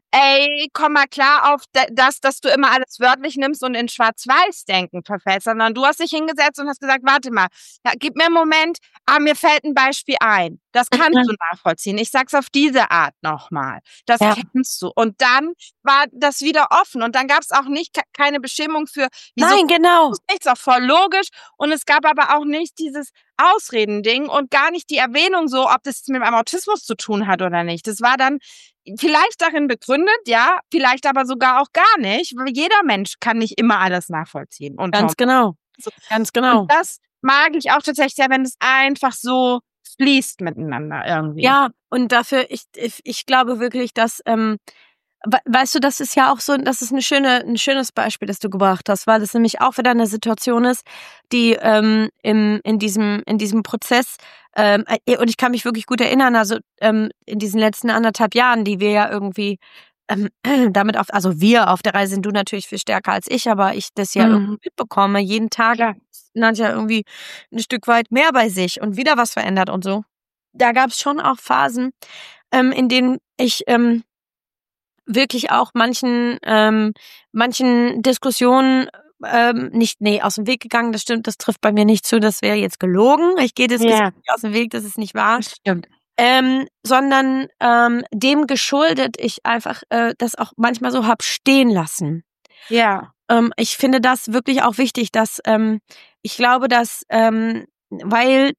ey, komm mal klar auf das, dass du immer alles wörtlich nimmst und in Schwarz-Weiß-Denken verfällst, sondern du hast dich hingesetzt und hast gesagt, warte mal, ja, gib mir einen Moment, mir fällt ein Beispiel ein. Das kannst du nachvollziehen. Ich sag's auf diese Art nochmal. Das kennst du. Und dann war das wieder offen und dann gab's auch nicht keine Bestimmung für, wieso. Nein, genau. Nichts, auch voll logisch. Und es gab aber auch nicht dieses Ausredending und gar nicht die Erwähnung so, ob das mit einem Autismus zu tun hat oder nicht. Das war dann vielleicht darin begründet, ja, vielleicht aber sogar auch gar nicht, weil jeder Mensch kann nicht immer alles nachvollziehen. Und Ganz genau. Ganz genau. Und das mag ich auch tatsächlich sehr, wenn es einfach so fließt miteinander irgendwie. Ja, und dafür, ich glaube wirklich, dass, weißt du, das ist ja auch so, das ist ein schönes Beispiel, das du gebracht hast, weil das nämlich auch wieder eine Situation ist, die in diesem Prozess, und ich kann mich wirklich gut erinnern, also in diesen letzten 1,5 Jahren, die wir ja irgendwie damit also wir auf der Reise sind, du natürlich viel stärker als ich, aber ich das ja irgendwie mitbekomme, jeden Tag ist Nadja irgendwie ein Stück weit mehr bei sich und wieder was verändert und so. Da gab es schon auch Phasen, in denen ich wirklich auch manchen Diskussionen aus dem Weg gegangen. Das stimmt, das trifft bei mir nicht zu, das wäre jetzt gelogen. Ich gehe das nicht aus dem Weg, das ist nicht wahr. Das stimmt. Sondern dem geschuldet ich einfach das auch manchmal so hab stehen lassen. Ja. Ich finde das wirklich auch wichtig, dass ich glaube, dass weil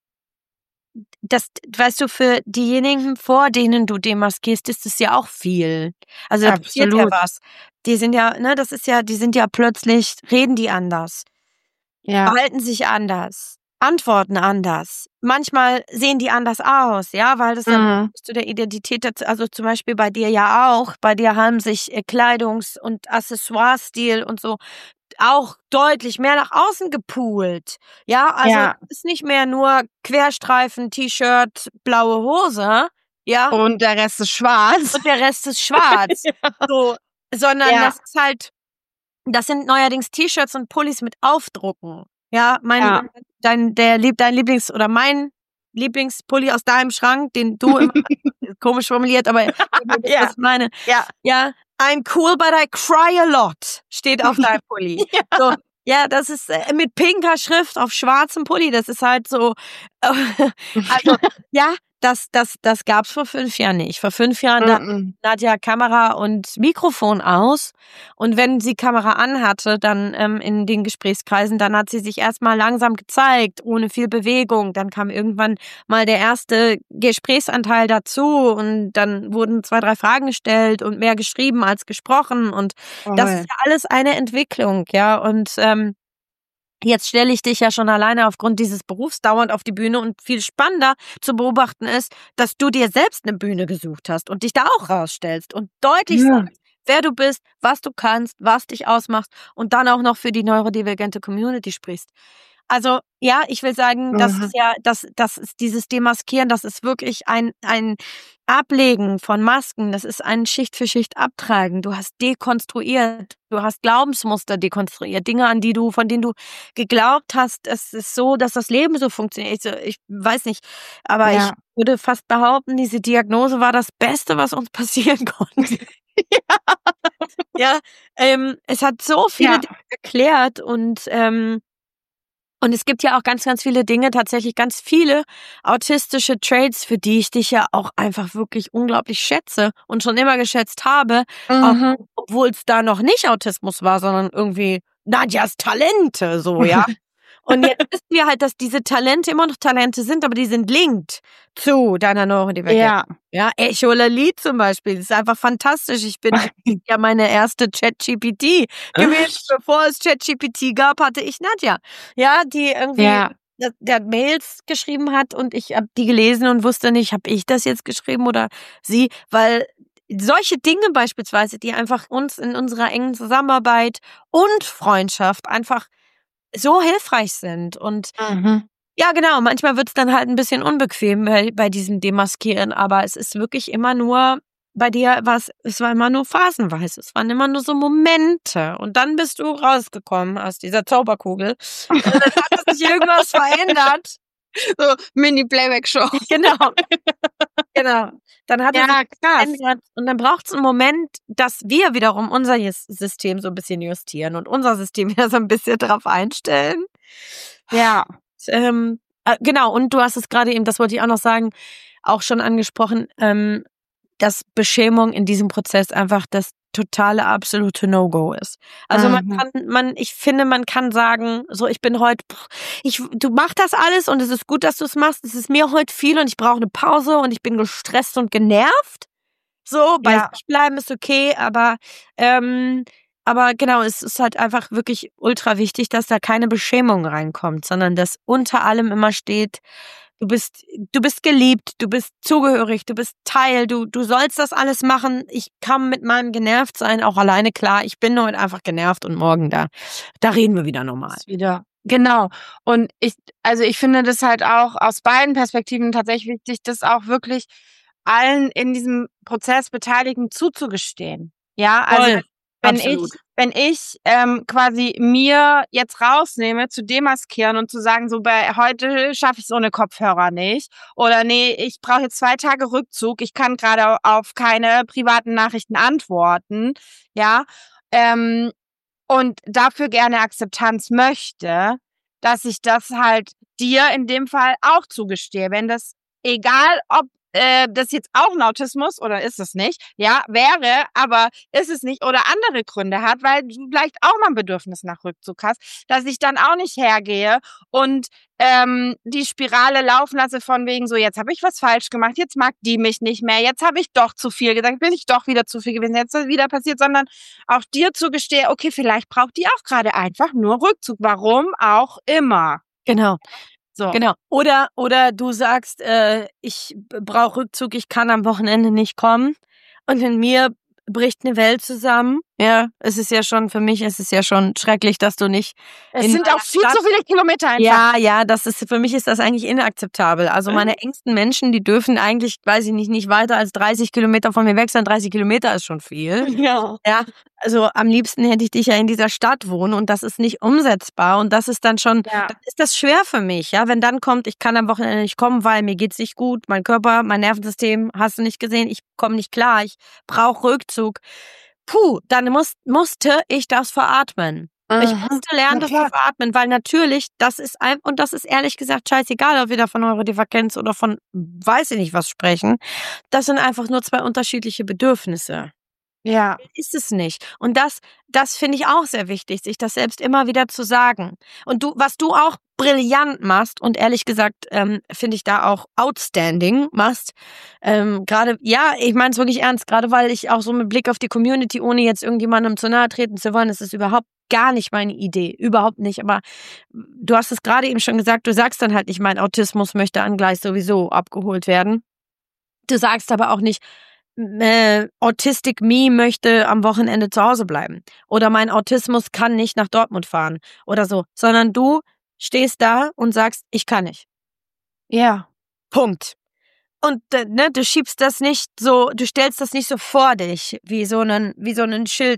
das, weißt du, für diejenigen, vor denen du demaskierst, ist es ja auch viel. Also da passiert ja was. Die sind ja, ne, das ist ja, die sind ja plötzlich, reden die anders, verhalten sich anders, antworten anders. Manchmal sehen die anders aus, ja, weil das dann zu der Identität dazu, also zum Beispiel bei dir ja auch, bei dir haben sich Kleidungs- und Accessoire-Stil und so auch deutlich mehr nach außen gepoolt. Ja, also ist nicht mehr nur Querstreifen, T-Shirt, blaue Hose, ja. Und der Rest ist schwarz. Und der Rest ist schwarz. So, sondern das ist halt, das sind neuerdings T-Shirts und Pullis mit Aufdrucken. Ja, dein Lieblings- oder mein Lieblingspulli aus deinem Schrank, den du immer, komisch formuliert, aber was ich meine. Ja. I'm cool, but I cry a lot, steht auf deinem Pulli. So, ja, das ist mit pinker Schrift auf schwarzem Pulli. Das ist halt so, also, ja, das gab's vor 5 Jahren nicht. Vor 5 Jahren da Nadja Kamera und Mikrofon aus. Und wenn sie Kamera anhatte, dann in den Gesprächskreisen, dann hat sie sich erstmal langsam gezeigt, ohne viel Bewegung. Dann kam irgendwann mal der erste Gesprächsanteil dazu und dann wurden 2, 3 Fragen gestellt und mehr geschrieben als gesprochen. Und das ist ja alles eine Entwicklung, ja. Und jetzt stelle ich dich ja schon alleine aufgrund dieses Berufs dauernd auf die Bühne und viel spannender zu beobachten ist, dass du dir selbst eine Bühne gesucht hast und dich da auch rausstellst und deutlich sagst, wer du bist, was du kannst, was dich ausmacht und dann auch noch für die neurodivergente Community sprichst. Also ja, ich will sagen, das ist ja, das ist dieses Demaskieren, das ist wirklich ein Ablegen von Masken, das ist ein Schicht für Schicht abtragen. Du hast dekonstruiert, du hast Glaubensmuster dekonstruiert, Dinge, von denen du geglaubt hast, es ist so, dass das Leben so funktioniert. Ich weiß nicht, aber ich würde fast behaupten, diese Diagnose war das Beste, was uns passieren konnte. Es hat so viele Dinge erklärt und es gibt ja auch ganz, ganz viele Dinge, tatsächlich ganz viele autistische Traits, für die ich dich ja auch einfach wirklich unglaublich schätze und schon immer geschätzt habe, auch, obwohl es da noch nicht Autismus war, sondern irgendwie Nadjas Talente, so, ja. Und jetzt wissen wir halt, dass diese Talente immer noch Talente sind, aber die sind linked zu deiner Neurodivergenz. Ja, Echolali zum Beispiel, das ist einfach fantastisch. Ich bin ja meine erste ChatGPT gewesen. Bevor es ChatGPT gab, hatte ich Nadja. Ja, die irgendwie der Mails geschrieben hat und ich habe die gelesen und wusste nicht, habe ich das jetzt geschrieben oder sie, weil solche Dinge beispielsweise, die einfach uns in unserer engen Zusammenarbeit und Freundschaft einfach so hilfreich sind. Und ja, genau, manchmal wird's dann halt ein bisschen unbequem bei diesem Demaskieren, aber es ist wirklich immer nur, bei dir es war immer nur phasenweise, es waren immer nur so Momente und dann bist du rausgekommen aus dieser Zauberkugel und dann hat sich irgendwas verändert So Mini-Playback-Show. Genau. Genau. Dann hat er Ja, sich krass. verändert und dann braucht es einen Moment, dass wir wiederum unser System so ein bisschen justieren und unser System wieder so ein bisschen drauf einstellen. Ja. Genau, und du hast es gerade eben, das wollte ich auch noch sagen, auch schon angesprochen, dass Beschämung in diesem Prozess einfach das totale, absolute No-Go ist. Also ich finde, man kann sagen, so, ich bin heute, du machst das alles und es ist gut, dass du es machst. Es ist mir heute viel und ich brauche eine Pause und ich bin gestresst und genervt. So, bei sich bleiben ist okay, aber genau, es ist halt einfach wirklich ultra wichtig, dass da keine Beschämung reinkommt, sondern dass unter allem immer steht, du bist geliebt, du bist zugehörig, du bist Teil, du sollst das alles machen. Ich kann mit meinem Genervtsein auch alleine klar. Ich bin heute einfach genervt und morgen da reden wir wieder normal. Genau. Und ich finde das halt auch aus beiden Perspektiven tatsächlich wichtig, das auch wirklich allen in diesem Prozess Beteiligten zuzugestehen. Ja, also Voll. Absolut. wenn ich quasi mir jetzt rausnehme, zu demaskieren und zu sagen, so bei heute schaffe ich es ohne Kopfhörer nicht. Oder nee, ich brauche jetzt 2 Tage Rückzug, ich kann gerade auf keine privaten Nachrichten antworten, ja, und dafür gerne Akzeptanz möchte, dass ich das halt dir in dem Fall auch zugestehe. Wenn das, egal ob das jetzt auch ein Autismus oder ist es nicht, ja, wäre, aber ist es nicht oder andere Gründe hat, weil du vielleicht auch mal ein Bedürfnis nach Rückzug hast, dass ich dann auch nicht hergehe und die Spirale laufen lasse von wegen so, jetzt habe ich was falsch gemacht, jetzt mag die mich nicht mehr, jetzt habe ich doch zu viel gesagt, bin ich doch wieder zu viel gewesen, jetzt ist es wieder passiert, sondern auch dir zugestehe, okay, vielleicht braucht die auch gerade einfach nur Rückzug, warum auch immer. Genau. So. Genau. Oder du sagst, ich brauche Rückzug, ich kann am Wochenende nicht kommen. Und in mir bricht eine Welt zusammen. Ja, für mich ist es ja schon schrecklich, dass du nicht. Es sind auch viel zu viele Kilometer Ja, einfach. für mich ist das eigentlich inakzeptabel. Also meine engsten Menschen, die dürfen eigentlich, weiß ich nicht weiter als 30 Kilometer von mir weg sein. 30 Kilometer ist schon viel. Ja. Ja, also am liebsten hätte ich dich ja in dieser Stadt wohnen und das ist nicht umsetzbar und das ist dann schon, dann ist das schwer für mich, ja, wenn dann kommt, ich kann am Wochenende nicht kommen, weil mir geht's nicht gut, mein Körper, mein Nervensystem, hast du nicht gesehen, ich komme nicht klar, ich brauche Rückzug. Dann musste ich das veratmen. Ich musste lernen, das zu veratmen, weil natürlich, das ist ehrlich gesagt scheißegal, ob wir da von Neurodivergenz oder von weiß ich nicht was sprechen, das sind einfach nur 2 unterschiedliche Bedürfnisse. Ja. Ist es nicht. Und das finde ich auch sehr wichtig, sich das selbst immer wieder zu sagen. Und was du auch brillant machst und ehrlich gesagt finde ich da auch outstanding machst, gerade, ja, ich meine es wirklich ernst, gerade weil ich auch so mit Blick auf die Community, ohne jetzt irgendjemandem zu nahe treten zu wollen, das ist überhaupt gar nicht meine Idee, überhaupt nicht, aber du hast es gerade eben schon gesagt, du sagst dann halt nicht, mein Autismus möchte an gleich sowieso abgeholt werden. Du sagst aber auch nicht, Autistic Me möchte am Wochenende zu Hause bleiben. Oder mein Autismus kann nicht nach Dortmund fahren. Oder so. Sondern du stehst da und sagst, ich kann nicht. Ja. Punkt. Und du schiebst das nicht so, du stellst das nicht so vor dich, wie so einen Schild,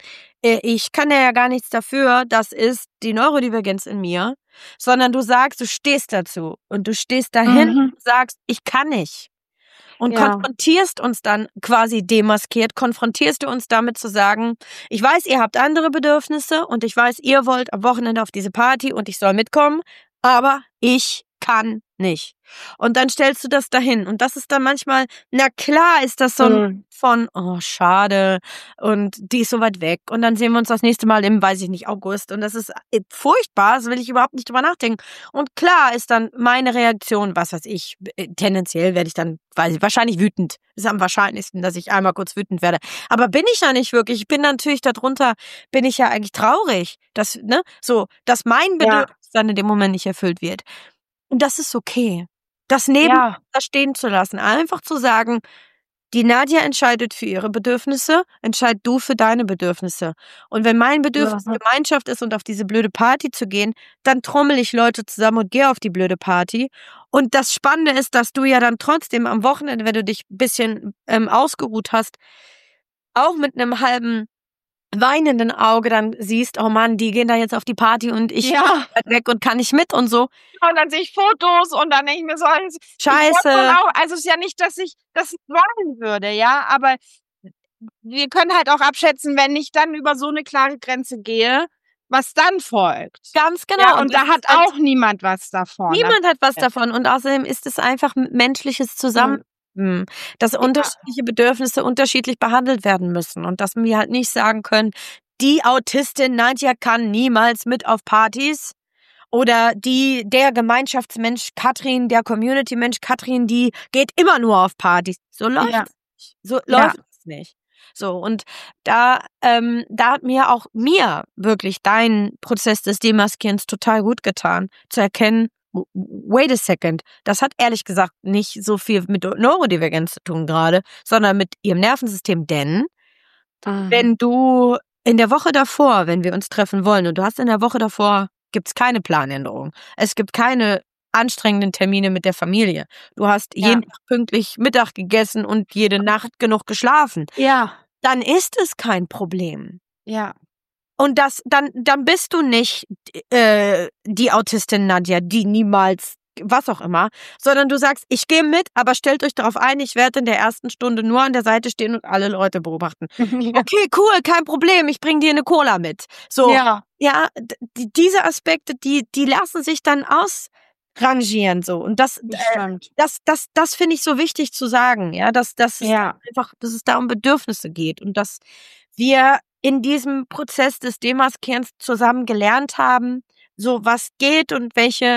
ich kann ja gar nichts dafür, das ist die Neurodivergenz in mir. Sondern du sagst, du stehst dazu. Und du stehst dahin und sagst, ich kann nicht. Und konfrontierst uns dann quasi demaskiert, konfrontierst du uns damit zu sagen, ich weiß, ihr habt andere Bedürfnisse und ich weiß, ihr wollt am Wochenende auf diese Party und ich soll mitkommen, aber ich kann nicht. Und dann stellst du das dahin und das ist dann manchmal, na klar ist das so ein von, oh schade und die ist so weit weg und dann sehen wir uns das nächste Mal im, weiß ich nicht, August und das ist furchtbar, das will ich überhaupt nicht drüber nachdenken. Und klar ist dann meine Reaktion, was weiß ich, tendenziell werde ich dann, wahrscheinlich wütend. Ist am wahrscheinlichsten, dass ich einmal kurz wütend werde. Aber bin ich ja nicht wirklich. Ich bin natürlich darunter, bin ich ja eigentlich traurig, dass mein Bedürfnis dann in dem Moment nicht erfüllt wird. Und das ist okay. Das da stehen zu lassen. Einfach zu sagen, die Nadja entscheidet für ihre Bedürfnisse, entscheid du für deine Bedürfnisse. Und wenn mein Bedürfnis Gemeinschaft ist und auf diese blöde Party zu gehen, dann trommel ich Leute zusammen und gehe auf die blöde Party. Und das Spannende ist, dass du ja dann trotzdem am Wochenende, wenn du dich ein bisschen ausgeruht hast, auch mit einem halben weinenden Auge dann siehst, oh Mann, die gehen da jetzt auf die Party und ich bin weg und kann nicht mit und so. Und dann sehe ich Fotos und dann denke ich mir so, Scheiße. Also es ist ja nicht, dass ich das wollen würde, ja, aber wir können halt auch abschätzen, wenn ich dann über so eine klare Grenze gehe, was dann folgt. Ganz genau. Ja, und da hat auch niemand was davon. Niemand hat was davon. Und außerdem ist es einfach menschliches Zusammen, dass unterschiedliche Bedürfnisse unterschiedlich behandelt werden müssen. Und dass wir halt nicht sagen können, die Autistin Nadja kann niemals mit auf Partys. Oder der Gemeinschaftsmensch Katrin, der Community-Mensch Katrin, die geht immer nur auf Partys. So läuft es nicht. So läuft es nicht. So, und da hat mir wirklich dein Prozess des Demaskierens total gut getan, zu erkennen, wait a second, das hat ehrlich gesagt nicht so viel mit Neurodivergenz zu tun gerade, sondern mit ihrem Nervensystem, denn wenn du in der Woche davor, wenn wir uns treffen wollen und du hast in der Woche davor, gibt es keine Planänderung, es gibt keine anstrengenden Termine mit der Familie. Du hast jeden Tag pünktlich Mittag gegessen und jede Nacht genug geschlafen. Ja. Dann ist es kein Problem. Ja. Und dann bist du nicht die Autistin Nadja, die niemals was auch immer, sondern du sagst, ich gehe mit, aber stellt euch darauf ein, ich werde in der ersten Stunde nur an der Seite stehen und alle Leute beobachten. Okay, cool, kein Problem, ich bringe dir eine Cola mit. So, ja, diese Aspekte, die lassen sich dann ausrangieren so. Und das finde ich so wichtig zu sagen, ja, dass es da um Bedürfnisse geht und dass wir in diesem Prozess des Demaskierens zusammen gelernt haben, so was geht und welche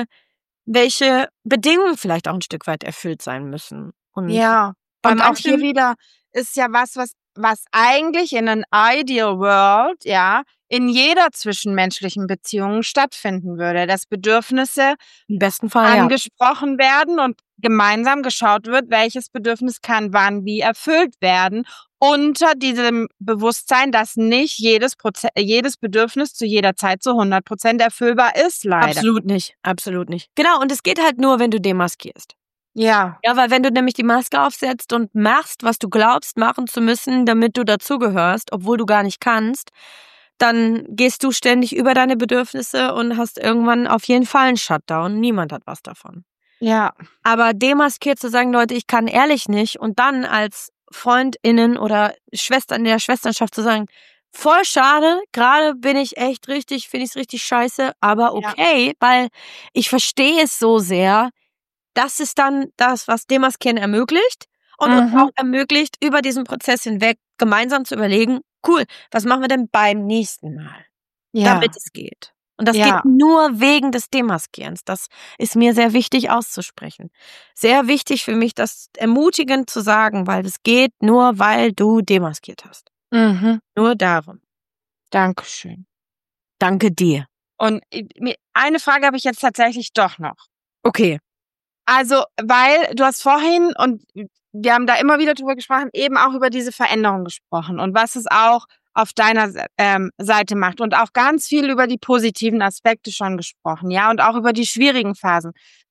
Bedingungen vielleicht auch ein Stück weit erfüllt sein müssen. Und und auch hier wieder ist ja was eigentlich in an ideal world, in jeder zwischenmenschlichen Beziehung stattfinden würde, dass Bedürfnisse im besten Fall angesprochen werden und gemeinsam geschaut wird, welches Bedürfnis kann wann wie erfüllt werden, unter diesem Bewusstsein, dass nicht jedes Bedürfnis zu jeder Zeit zu 100% erfüllbar ist, leider. Absolut nicht. Genau, und es geht halt nur, wenn du demaskierst. Ja, weil wenn du nämlich die Maske aufsetzt und machst, was du glaubst machen zu müssen, damit du dazugehörst, obwohl du gar nicht kannst, dann gehst du ständig über deine Bedürfnisse und hast irgendwann auf jeden Fall einen Shutdown. Niemand hat was davon. Ja. Aber demaskiert zu sagen, Leute, ich kann ehrlich nicht und dann als FreundInnen oder Schwestern in der Schwesternschaft zu sagen, voll schade, gerade finde ich es richtig scheiße, aber okay, weil ich verstehe es so sehr. Das ist dann das, was Demaskieren ermöglicht und uns auch ermöglicht, über diesen Prozess hinweg gemeinsam zu überlegen, cool, was machen wir denn beim nächsten Mal, damit es geht. Und das geht nur wegen des Demaskierens. Das ist mir sehr wichtig auszusprechen. Sehr wichtig für mich, das ermutigend zu sagen, weil es geht nur, weil du demaskiert hast. Nur darum. Dankeschön. Danke dir. Und eine Frage habe ich jetzt tatsächlich doch noch. Okay. Also, weil du hast vorhin, und wir haben da immer wieder drüber gesprochen, eben auch über diese Veränderung gesprochen und was es auch auf deiner Seite macht und auch ganz viel über die positiven Aspekte schon gesprochen, und auch über die schwierigen Phasen.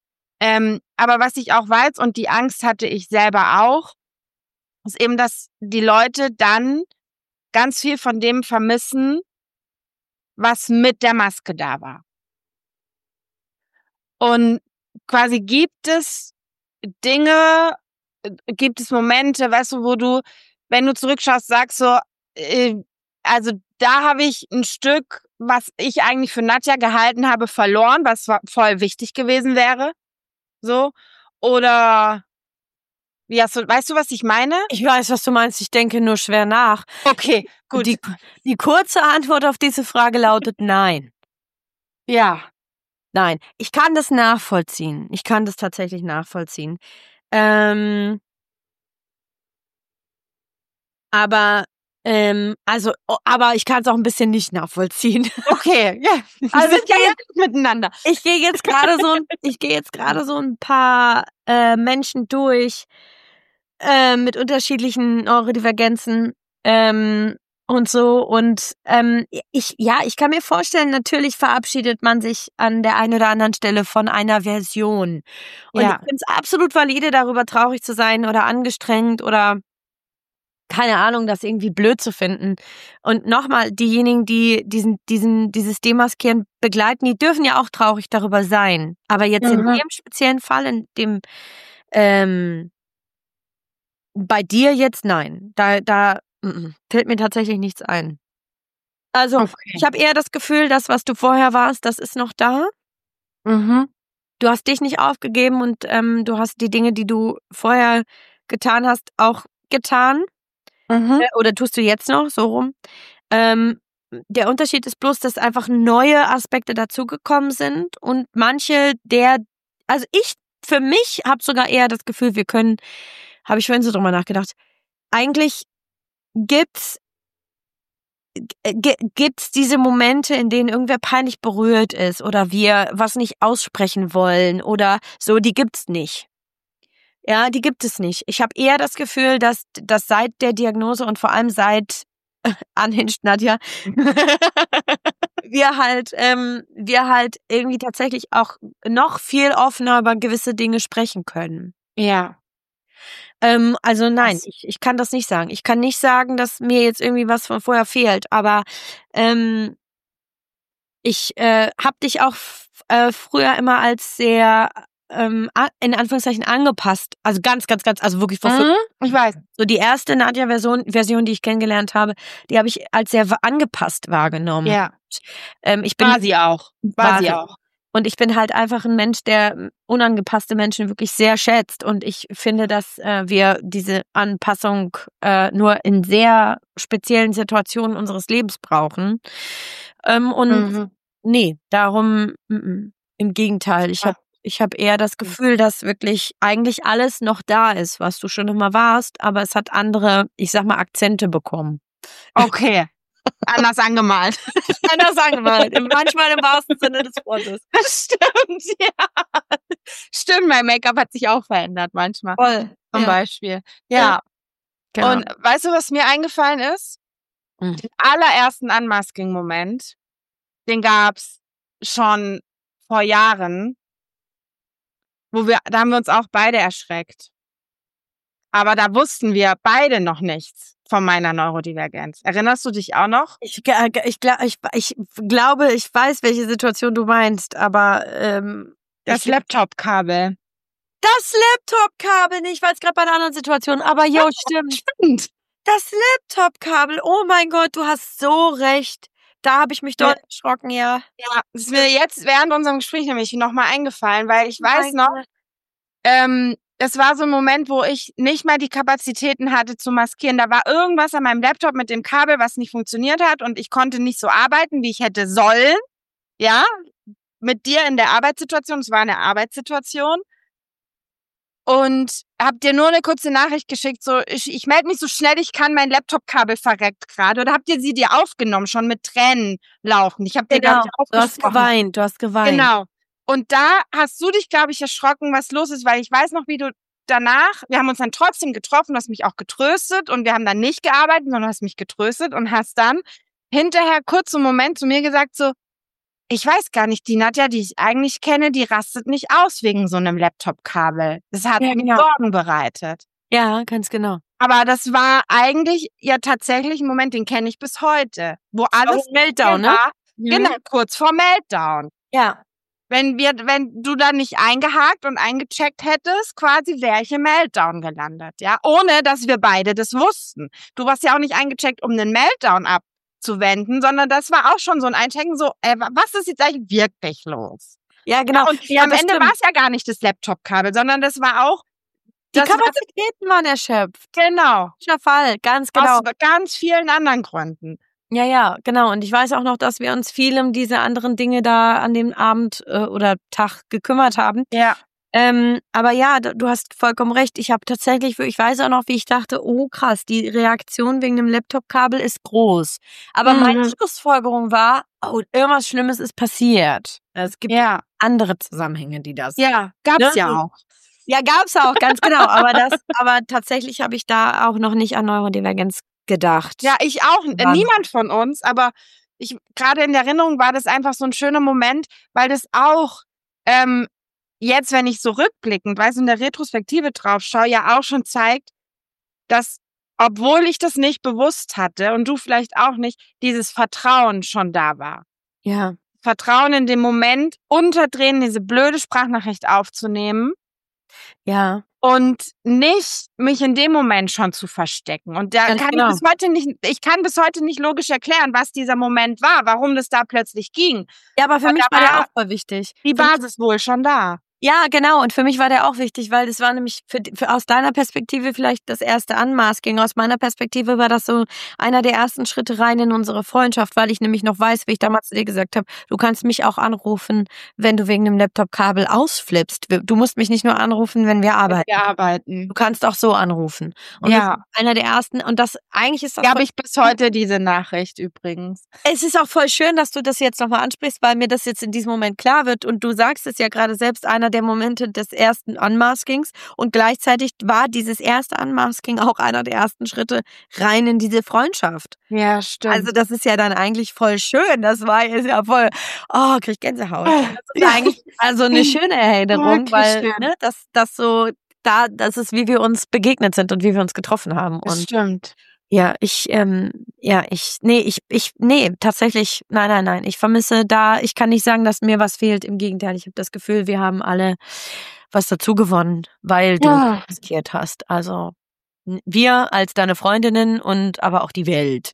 Aber was ich auch weiß, und die Angst hatte ich selber auch, ist eben, dass die Leute dann ganz viel von dem vermissen, was mit der Maske da war. Und quasi gibt es Momente, weißt du, wo du, wenn du zurückschaust, sagst so, also da habe ich ein Stück, was ich eigentlich für Nadja gehalten habe, verloren, was voll wichtig gewesen wäre. So. Oder weißt du, was ich meine? Ich weiß, was du meinst. Ich denke nur schwer nach. Okay, gut. Die kurze Antwort auf diese Frage lautet nein. Ja. Nein, ich kann das nachvollziehen. Ich kann das tatsächlich nachvollziehen. Aber ich kann es auch ein bisschen nicht nachvollziehen. Okay, ja. Also wir sind ja jetzt miteinander. Ich gehe jetzt gerade so ein paar Menschen durch mit unterschiedlichen Neurodivergenzen und so. Und ich kann mir vorstellen, natürlich verabschiedet man sich an der einen oder anderen Stelle von einer Version. Und ich finde es absolut valide, darüber traurig zu sein oder angestrengt oder keine Ahnung, das irgendwie blöd zu finden. Und nochmal, diejenigen, die dieses Demaskieren begleiten, die dürfen ja auch traurig darüber sein. Aber jetzt in dem speziellen Fall, in dem bei dir jetzt nein. Da fällt mir tatsächlich nichts ein. Also, ich habe eher das Gefühl, das, was du vorher warst, das ist noch da. Du hast dich nicht aufgegeben und du hast die Dinge, die du vorher getan hast, auch getan. Oder tust du jetzt noch, so rum. Der Unterschied ist bloß, dass einfach neue Aspekte dazugekommen sind und manche also ich für mich habe sogar eher das Gefühl, habe ich vorhin so drüber nachgedacht, eigentlich gibt's diese Momente, in denen irgendwer peinlich berührt ist oder wir was nicht aussprechen wollen oder so, die gibt's nicht. Ja, die gibt es nicht. Ich habe eher das Gefühl, dass seit der Diagnose und vor allem seit Unhinged Nadja wir halt irgendwie tatsächlich auch noch viel offener über gewisse Dinge sprechen können. Ja. Also nein, ich kann das nicht sagen. Ich kann nicht sagen, dass mir jetzt irgendwie was von vorher fehlt, aber ich habe dich auch früher immer als sehr in Anführungszeichen angepasst. Also ganz, ganz, ganz, also wirklich Ich weiß. so die erste Nadja-Version, die ich kennengelernt habe, die habe ich als sehr angepasst wahrgenommen. Ja. War sie auch. War sie auch. Und ich bin halt einfach ein Mensch, der unangepasste Menschen wirklich sehr schätzt. Und ich finde, dass wir diese Anpassung nur in sehr speziellen Situationen unseres Lebens brauchen. Nee, darum im Gegenteil. Ich hab eher das Gefühl, dass wirklich eigentlich alles noch da ist, was du schon immer warst, aber es hat andere, ich sag mal, Akzente bekommen. Okay. Anders angemalt. Manchmal im wahrsten Sinne des Wortes. Stimmt, ja. Stimmt, mein Make-up hat sich auch verändert manchmal. Voll. Zum Beispiel. Ja. Genau. Und weißt du, was mir eingefallen ist? Den allerersten Unmasking-Moment, den gab's schon vor Jahren, da haben wir uns auch beide erschreckt. Aber da wussten wir beide noch nichts von meiner Neurodivergenz. Erinnerst du dich auch noch? Ich glaube, ich weiß, welche Situation du meinst, aber das Laptop-Kabel. Das Laptop-Kabel nicht, weil es gerade bei einer anderen Situation, aber jo, stimmt. Das Laptop-Kabel, oh mein Gott, du hast so recht. Da habe ich mich dort erschrocken, ja. Ja, das ist mir jetzt während unserem Gespräch nämlich nochmal eingefallen, weil ich weiß noch, es war so ein Moment, wo ich nicht mal die Kapazitäten hatte zu maskieren. Da war irgendwas an meinem Laptop mit dem Kabel, was nicht funktioniert hat und ich konnte nicht so arbeiten, wie ich hätte sollen. Ja, mit dir in der Arbeitssituation. Es war eine Arbeitssituation. Und hab dir nur eine kurze Nachricht geschickt, so, ich melde mich so schnell ich kann, mein Laptop-Kabel verreckt gerade. Oder habt ihr sie dir aufgenommen, schon mit Tränen laufen? Ich hab dir, glaube ich, aufgesprochen. Du hast geweint. Genau. Und da hast du dich, glaube ich, erschrocken, was los ist, weil ich weiß noch, wie du danach, wir haben uns dann trotzdem getroffen, du hast mich auch getröstet und wir haben dann nicht gearbeitet, sondern du hast mich getröstet und hast dann hinterher kurz einen Moment zu mir gesagt, so, ich weiß gar nicht, die Nadja, die ich eigentlich kenne, die rastet nicht aus wegen so einem Laptop-Kabel. Das hat mir Sorgen bereitet. Ja, ganz genau. Aber das war eigentlich ja tatsächlich ein Moment, den kenne ich bis heute, wo alles Meltdown, ne? Genau, kurz vor Meltdown. Ja. Wenn du da nicht eingehakt und eingecheckt hättest, quasi wäre ich im Meltdown gelandet, ja, ohne dass wir beide das wussten. Du warst ja auch nicht eingecheckt, um einen Meltdown abzuwenden, sondern das war auch schon so ein Einchecken, so, was ist jetzt eigentlich wirklich los? Ja, genau. Ja, und am Ende war es ja gar nicht das Laptop-Kabel, sondern das war auch die Kapazitäten waren erschöpft. Genau. Der Fall, ganz genau. Aus ganz vielen anderen Gründen. Ja, genau. Und ich weiß auch noch, dass wir uns viel um diese anderen Dinge da an dem Abend oder Tag gekümmert haben. Ja. Aber ja, du hast vollkommen recht. Ich weiß auch noch, wie ich dachte, oh krass, die Reaktion wegen dem Laptop-Kabel ist groß. Aber meine Schlussfolgerung war, oh, irgendwas Schlimmes ist passiert. Es gibt andere Zusammenhänge, die das. Ja, gab's ja auch. Ja, gab's auch, ganz genau. Aber tatsächlich habe ich da auch noch nicht an Neurodivergenz gedacht. Ja, ich auch. Niemand von uns, aber gerade in der Erinnerung war das einfach so ein schöner Moment, weil das auch jetzt, wenn ich so rückblickend, in der Retrospektive drauf schaue, ja auch schon zeigt, dass obwohl ich das nicht bewusst hatte und du vielleicht auch nicht, dieses Vertrauen schon da war. Ja. Vertrauen in dem Moment, unterdrehen, diese blöde Sprachnachricht aufzunehmen. Ja. Und nicht mich in dem Moment schon zu verstecken. Und da kann ich kann bis heute nicht logisch erklären, was dieser Moment war, warum das da plötzlich ging. Ja, aber für mich war der auch voll wichtig. Die Basis wohl schon da. Ja, genau. Und für mich war der auch wichtig, weil das war nämlich für aus deiner Perspektive vielleicht das erste Unmasking. Aus meiner Perspektive war das so einer der ersten Schritte rein in unsere Freundschaft, weil ich nämlich noch weiß, wie ich damals zu dir gesagt habe, du kannst mich auch anrufen, wenn du wegen dem Laptop-Kabel ausflippst. Du musst mich nicht nur anrufen, wenn wir arbeiten. Du kannst auch so anrufen. Und das ist einer der ersten. Und das eigentlich ist das. Habe ich bis heute diese Nachricht übrigens. Es ist auch voll schön, dass du das jetzt nochmal ansprichst, weil mir das jetzt in diesem Moment klar wird. Und du sagst es ja gerade selbst, einer der Momente des ersten Unmaskings. Und gleichzeitig war dieses erste Unmasking auch einer der ersten Schritte rein in diese Freundschaft. Ja, stimmt. Also das ist ja dann eigentlich voll schön. Das ist ja voll, krieg ich Gänsehaut. Das ist eigentlich also eine schöne Erinnerung, weil das ist, wie wir uns begegnet sind und wie wir uns getroffen haben. Das stimmt. Ja, tatsächlich, nein. Ich vermisse ich kann nicht sagen, dass mir was fehlt. Im Gegenteil, ich habe das Gefühl, wir haben alle was dazu gewonnen, weil du riskiert hast. Also wir als deine Freundinnen und aber auch die Welt.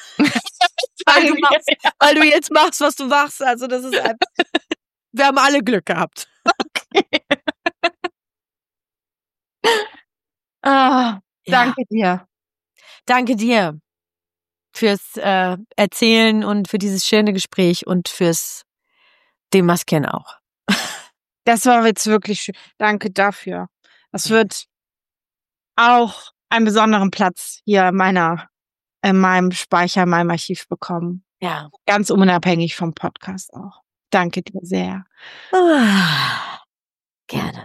weil du jetzt machst, was du machst. Also das ist einfach, wir haben alle Glück gehabt. Okay. Danke dir. Danke dir fürs Erzählen und für dieses schöne Gespräch und fürs Demaskieren auch. Das war jetzt wirklich schön. Danke dafür. Das wird auch einen besonderen Platz hier in meinem Speicher, in meinem Archiv bekommen. Ja. Ganz unabhängig vom Podcast auch. Danke dir sehr. Gerne.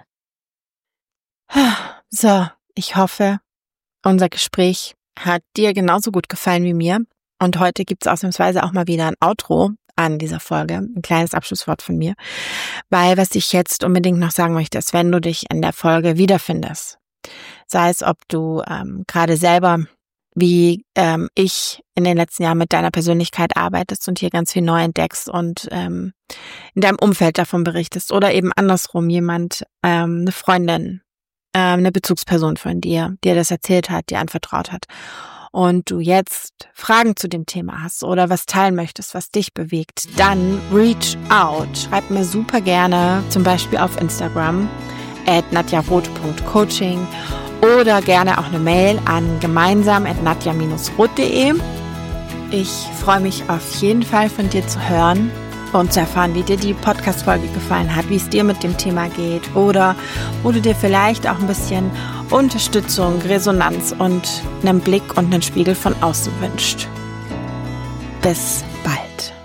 So, ich hoffe, unser Gespräch hat dir genauso gut gefallen wie mir. Und heute gibt es ausnahmsweise auch mal wieder ein Outro an dieser Folge, ein kleines Abschlusswort von mir. Weil was ich jetzt unbedingt noch sagen möchte, ist, wenn du dich in der Folge wiederfindest, sei es, ob du gerade selber, wie ich in den letzten Jahren mit deiner Persönlichkeit arbeitest und hier ganz viel neu entdeckst und in deinem Umfeld davon berichtest oder eben andersrum jemand, eine Freundin, eine Bezugsperson von dir das erzählt hat, dir anvertraut hat und du jetzt Fragen zu dem Thema hast oder was teilen möchtest, was dich bewegt, dann reach out. Schreib mir super gerne, zum Beispiel auf Instagram @nadjaroth.coaching oder gerne auch eine Mail an gemeinsam@nadja-roth.de. Ich freue mich auf jeden Fall von dir zu hören und zu erfahren, wie dir die Podcast-Folge gefallen hat, wie es dir mit dem Thema geht oder wo du dir vielleicht auch ein bisschen Unterstützung, Resonanz und einen Blick und einen Spiegel von außen wünscht. Bis bald.